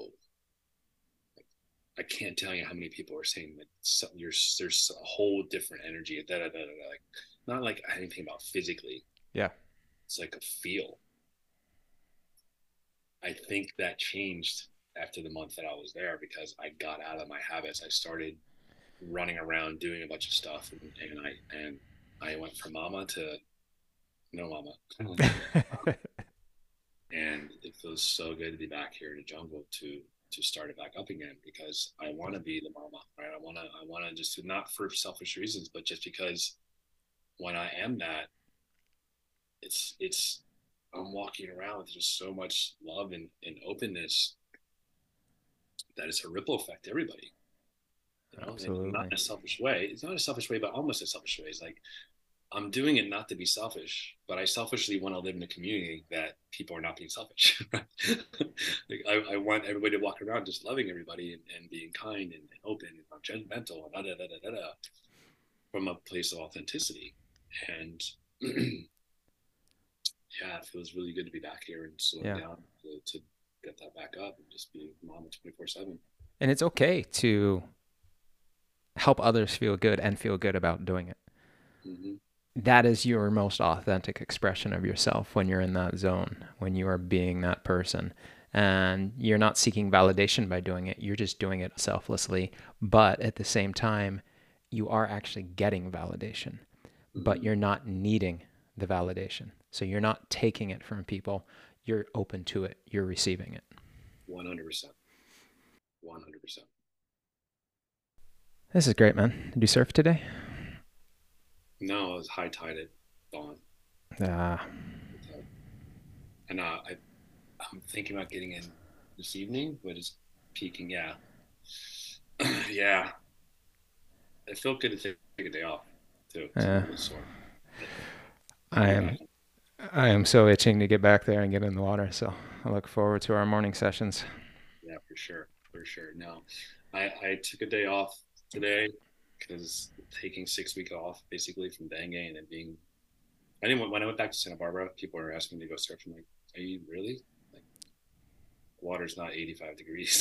I can't tell you how many people are saying that there's a whole different energy. Like, not like anything about physically. Yeah. It's like a feel. I think that changed after the month that I was there because I got out of my habits. I started running around doing a bunch of stuff, and I went from mama to no mama. And it feels so good to be back here in the jungle to start it back up again because I want to be the mama, right? I want to just not for selfish reasons, but just because when I am that, it's I'm walking around with just so much love and openness that it's a ripple effect to everybody. Absolutely. Not in a selfish way. It's not a selfish way, but almost a selfish way. It's like I'm doing it not to be selfish, but I selfishly want to live in a community that people are not being selfish. Like I want everybody to walk around just loving everybody and being kind and open and not judgmental and from a place of authenticity. And yeah, it feels really good to be back here and slow down to get that back up and just be mama 24/7. And it's okay to help others feel good and feel good about doing it. Mm-hmm. That is your most authentic expression of yourself when you're in that zone, when you are being that person. And you're not seeking validation by doing it. You're just doing it selflessly. But at the same time, you are actually getting validation, but you're not needing the validation. So you're not taking it from people. You're open to it. You're receiving it. 100%. 100%. This is great, man. Did you surf today? No, it was high tide at dawn. And I'm thinking about getting in this evening, but it's peaking. Yeah. Yeah. It felt good to take a day off too. I am so itching to get back there and get in the water. So I look forward to our morning sessions. Yeah, for sure. No, I took a day off today because taking 6 weeks off basically from dengue and then when I went back to Santa Barbara, people were asking me to go surf. I'm like, are you really? Like, water's not 85 degrees.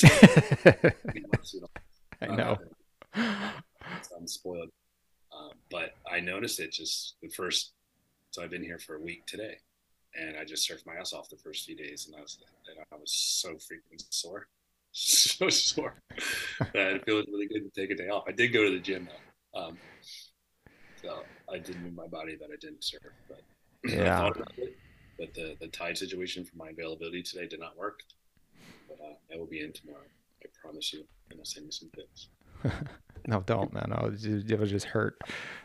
I know. I'm spoiled. But I noticed it just so I've been here for a week today, and I just surfed my ass off the first few days, and I was so freaking sore. So sore that it feels really good to take a day off. I did go to the gym though, so I did move my body, but I didn't surf. But I thought about it. But the tide situation for my availability today did not work. But I will be in tomorrow. I promise you, and I'll send you some tips. No, don't, man. It will just hurt.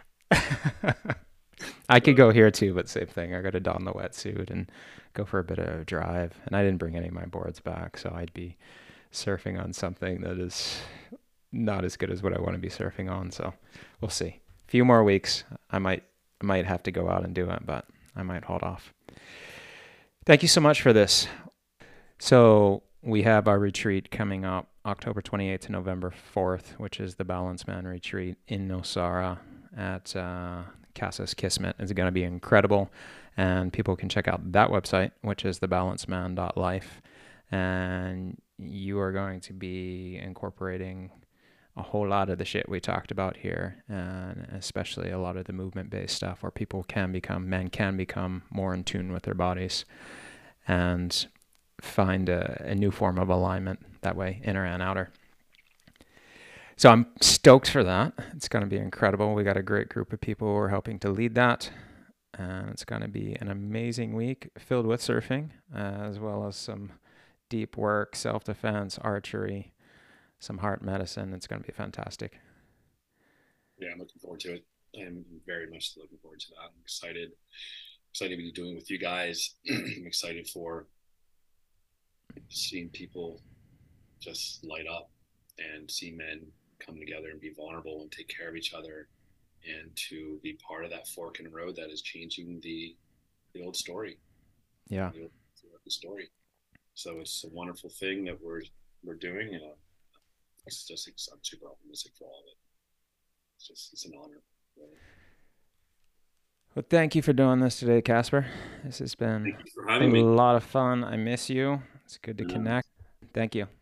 I could go here too, but same thing. I got to don the wetsuit and go for a bit of a drive. And I didn't bring any of my boards back, so I'd be surfing on something that is not as good as what I want to be surfing on. So we'll see. A few more weeks, I might have to go out and do it, but I might hold off. Thank you so much for this. So we have our retreat coming up October 28th to November 4th, which is the Balance Man retreat in Nosara at Casas Kismet. It's going to be incredible. And people can check out that website, which is thebalancedman.life. And you are going to be incorporating a whole lot of the shit we talked about here, and especially a lot of the movement-based stuff where men can become more in tune with their bodies and find a new form of alignment that way, inner and outer. So I'm stoked for that. It's going to be incredible. We got a great group of people who are helping to lead that. And it's going to be an amazing week filled with surfing, as well as some deep work, self-defense, archery, some heart medicine. It's going to be fantastic. Yeah, I'm looking forward to it. I'm very much looking forward to that. I'm excited to be doing it with you guys. I'm excited for seeing people just light up and see men come together and be vulnerable and take care of each other, and to be part of that fork in the road that is changing the old story. Yeah. The story. So it's a wonderful thing that we're doing, and I'm super optimistic for all of it. It's an honor. Really. Well, thank you for doing this today, Casper. This has been a lot of fun. I miss you. It's good to connect. Thank you.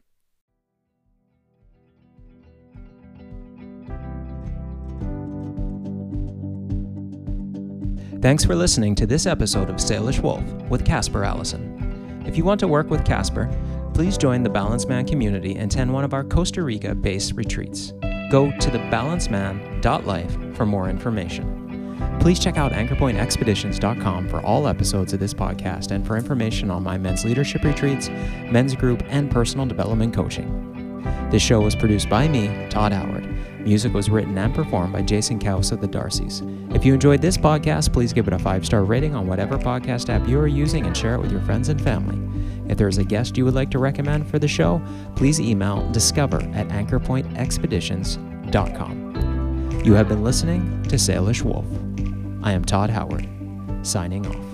Thanks for listening to this episode of Salish Wolf with Casper Allison. If you want to work with Casper, please join the Balance Man community and attend one of our Costa Rica-based retreats. Go to thebalancedman.life for more information. Please check out anchorpointexpeditions.com for all episodes of this podcast and for information on my men's leadership retreats, men's group, and personal development coaching. This show was produced by me, Todd Howard. Music was written and performed by Jason Kaus of the Darcys. If you enjoyed this podcast, please give it a 5-star rating on whatever podcast app you are using and share it with your friends and family. If there is a guest you would like to recommend for the show, please email discover@anchorpointexpeditions.com. You have been listening to Salish Wolf. I am Todd Howard, signing off.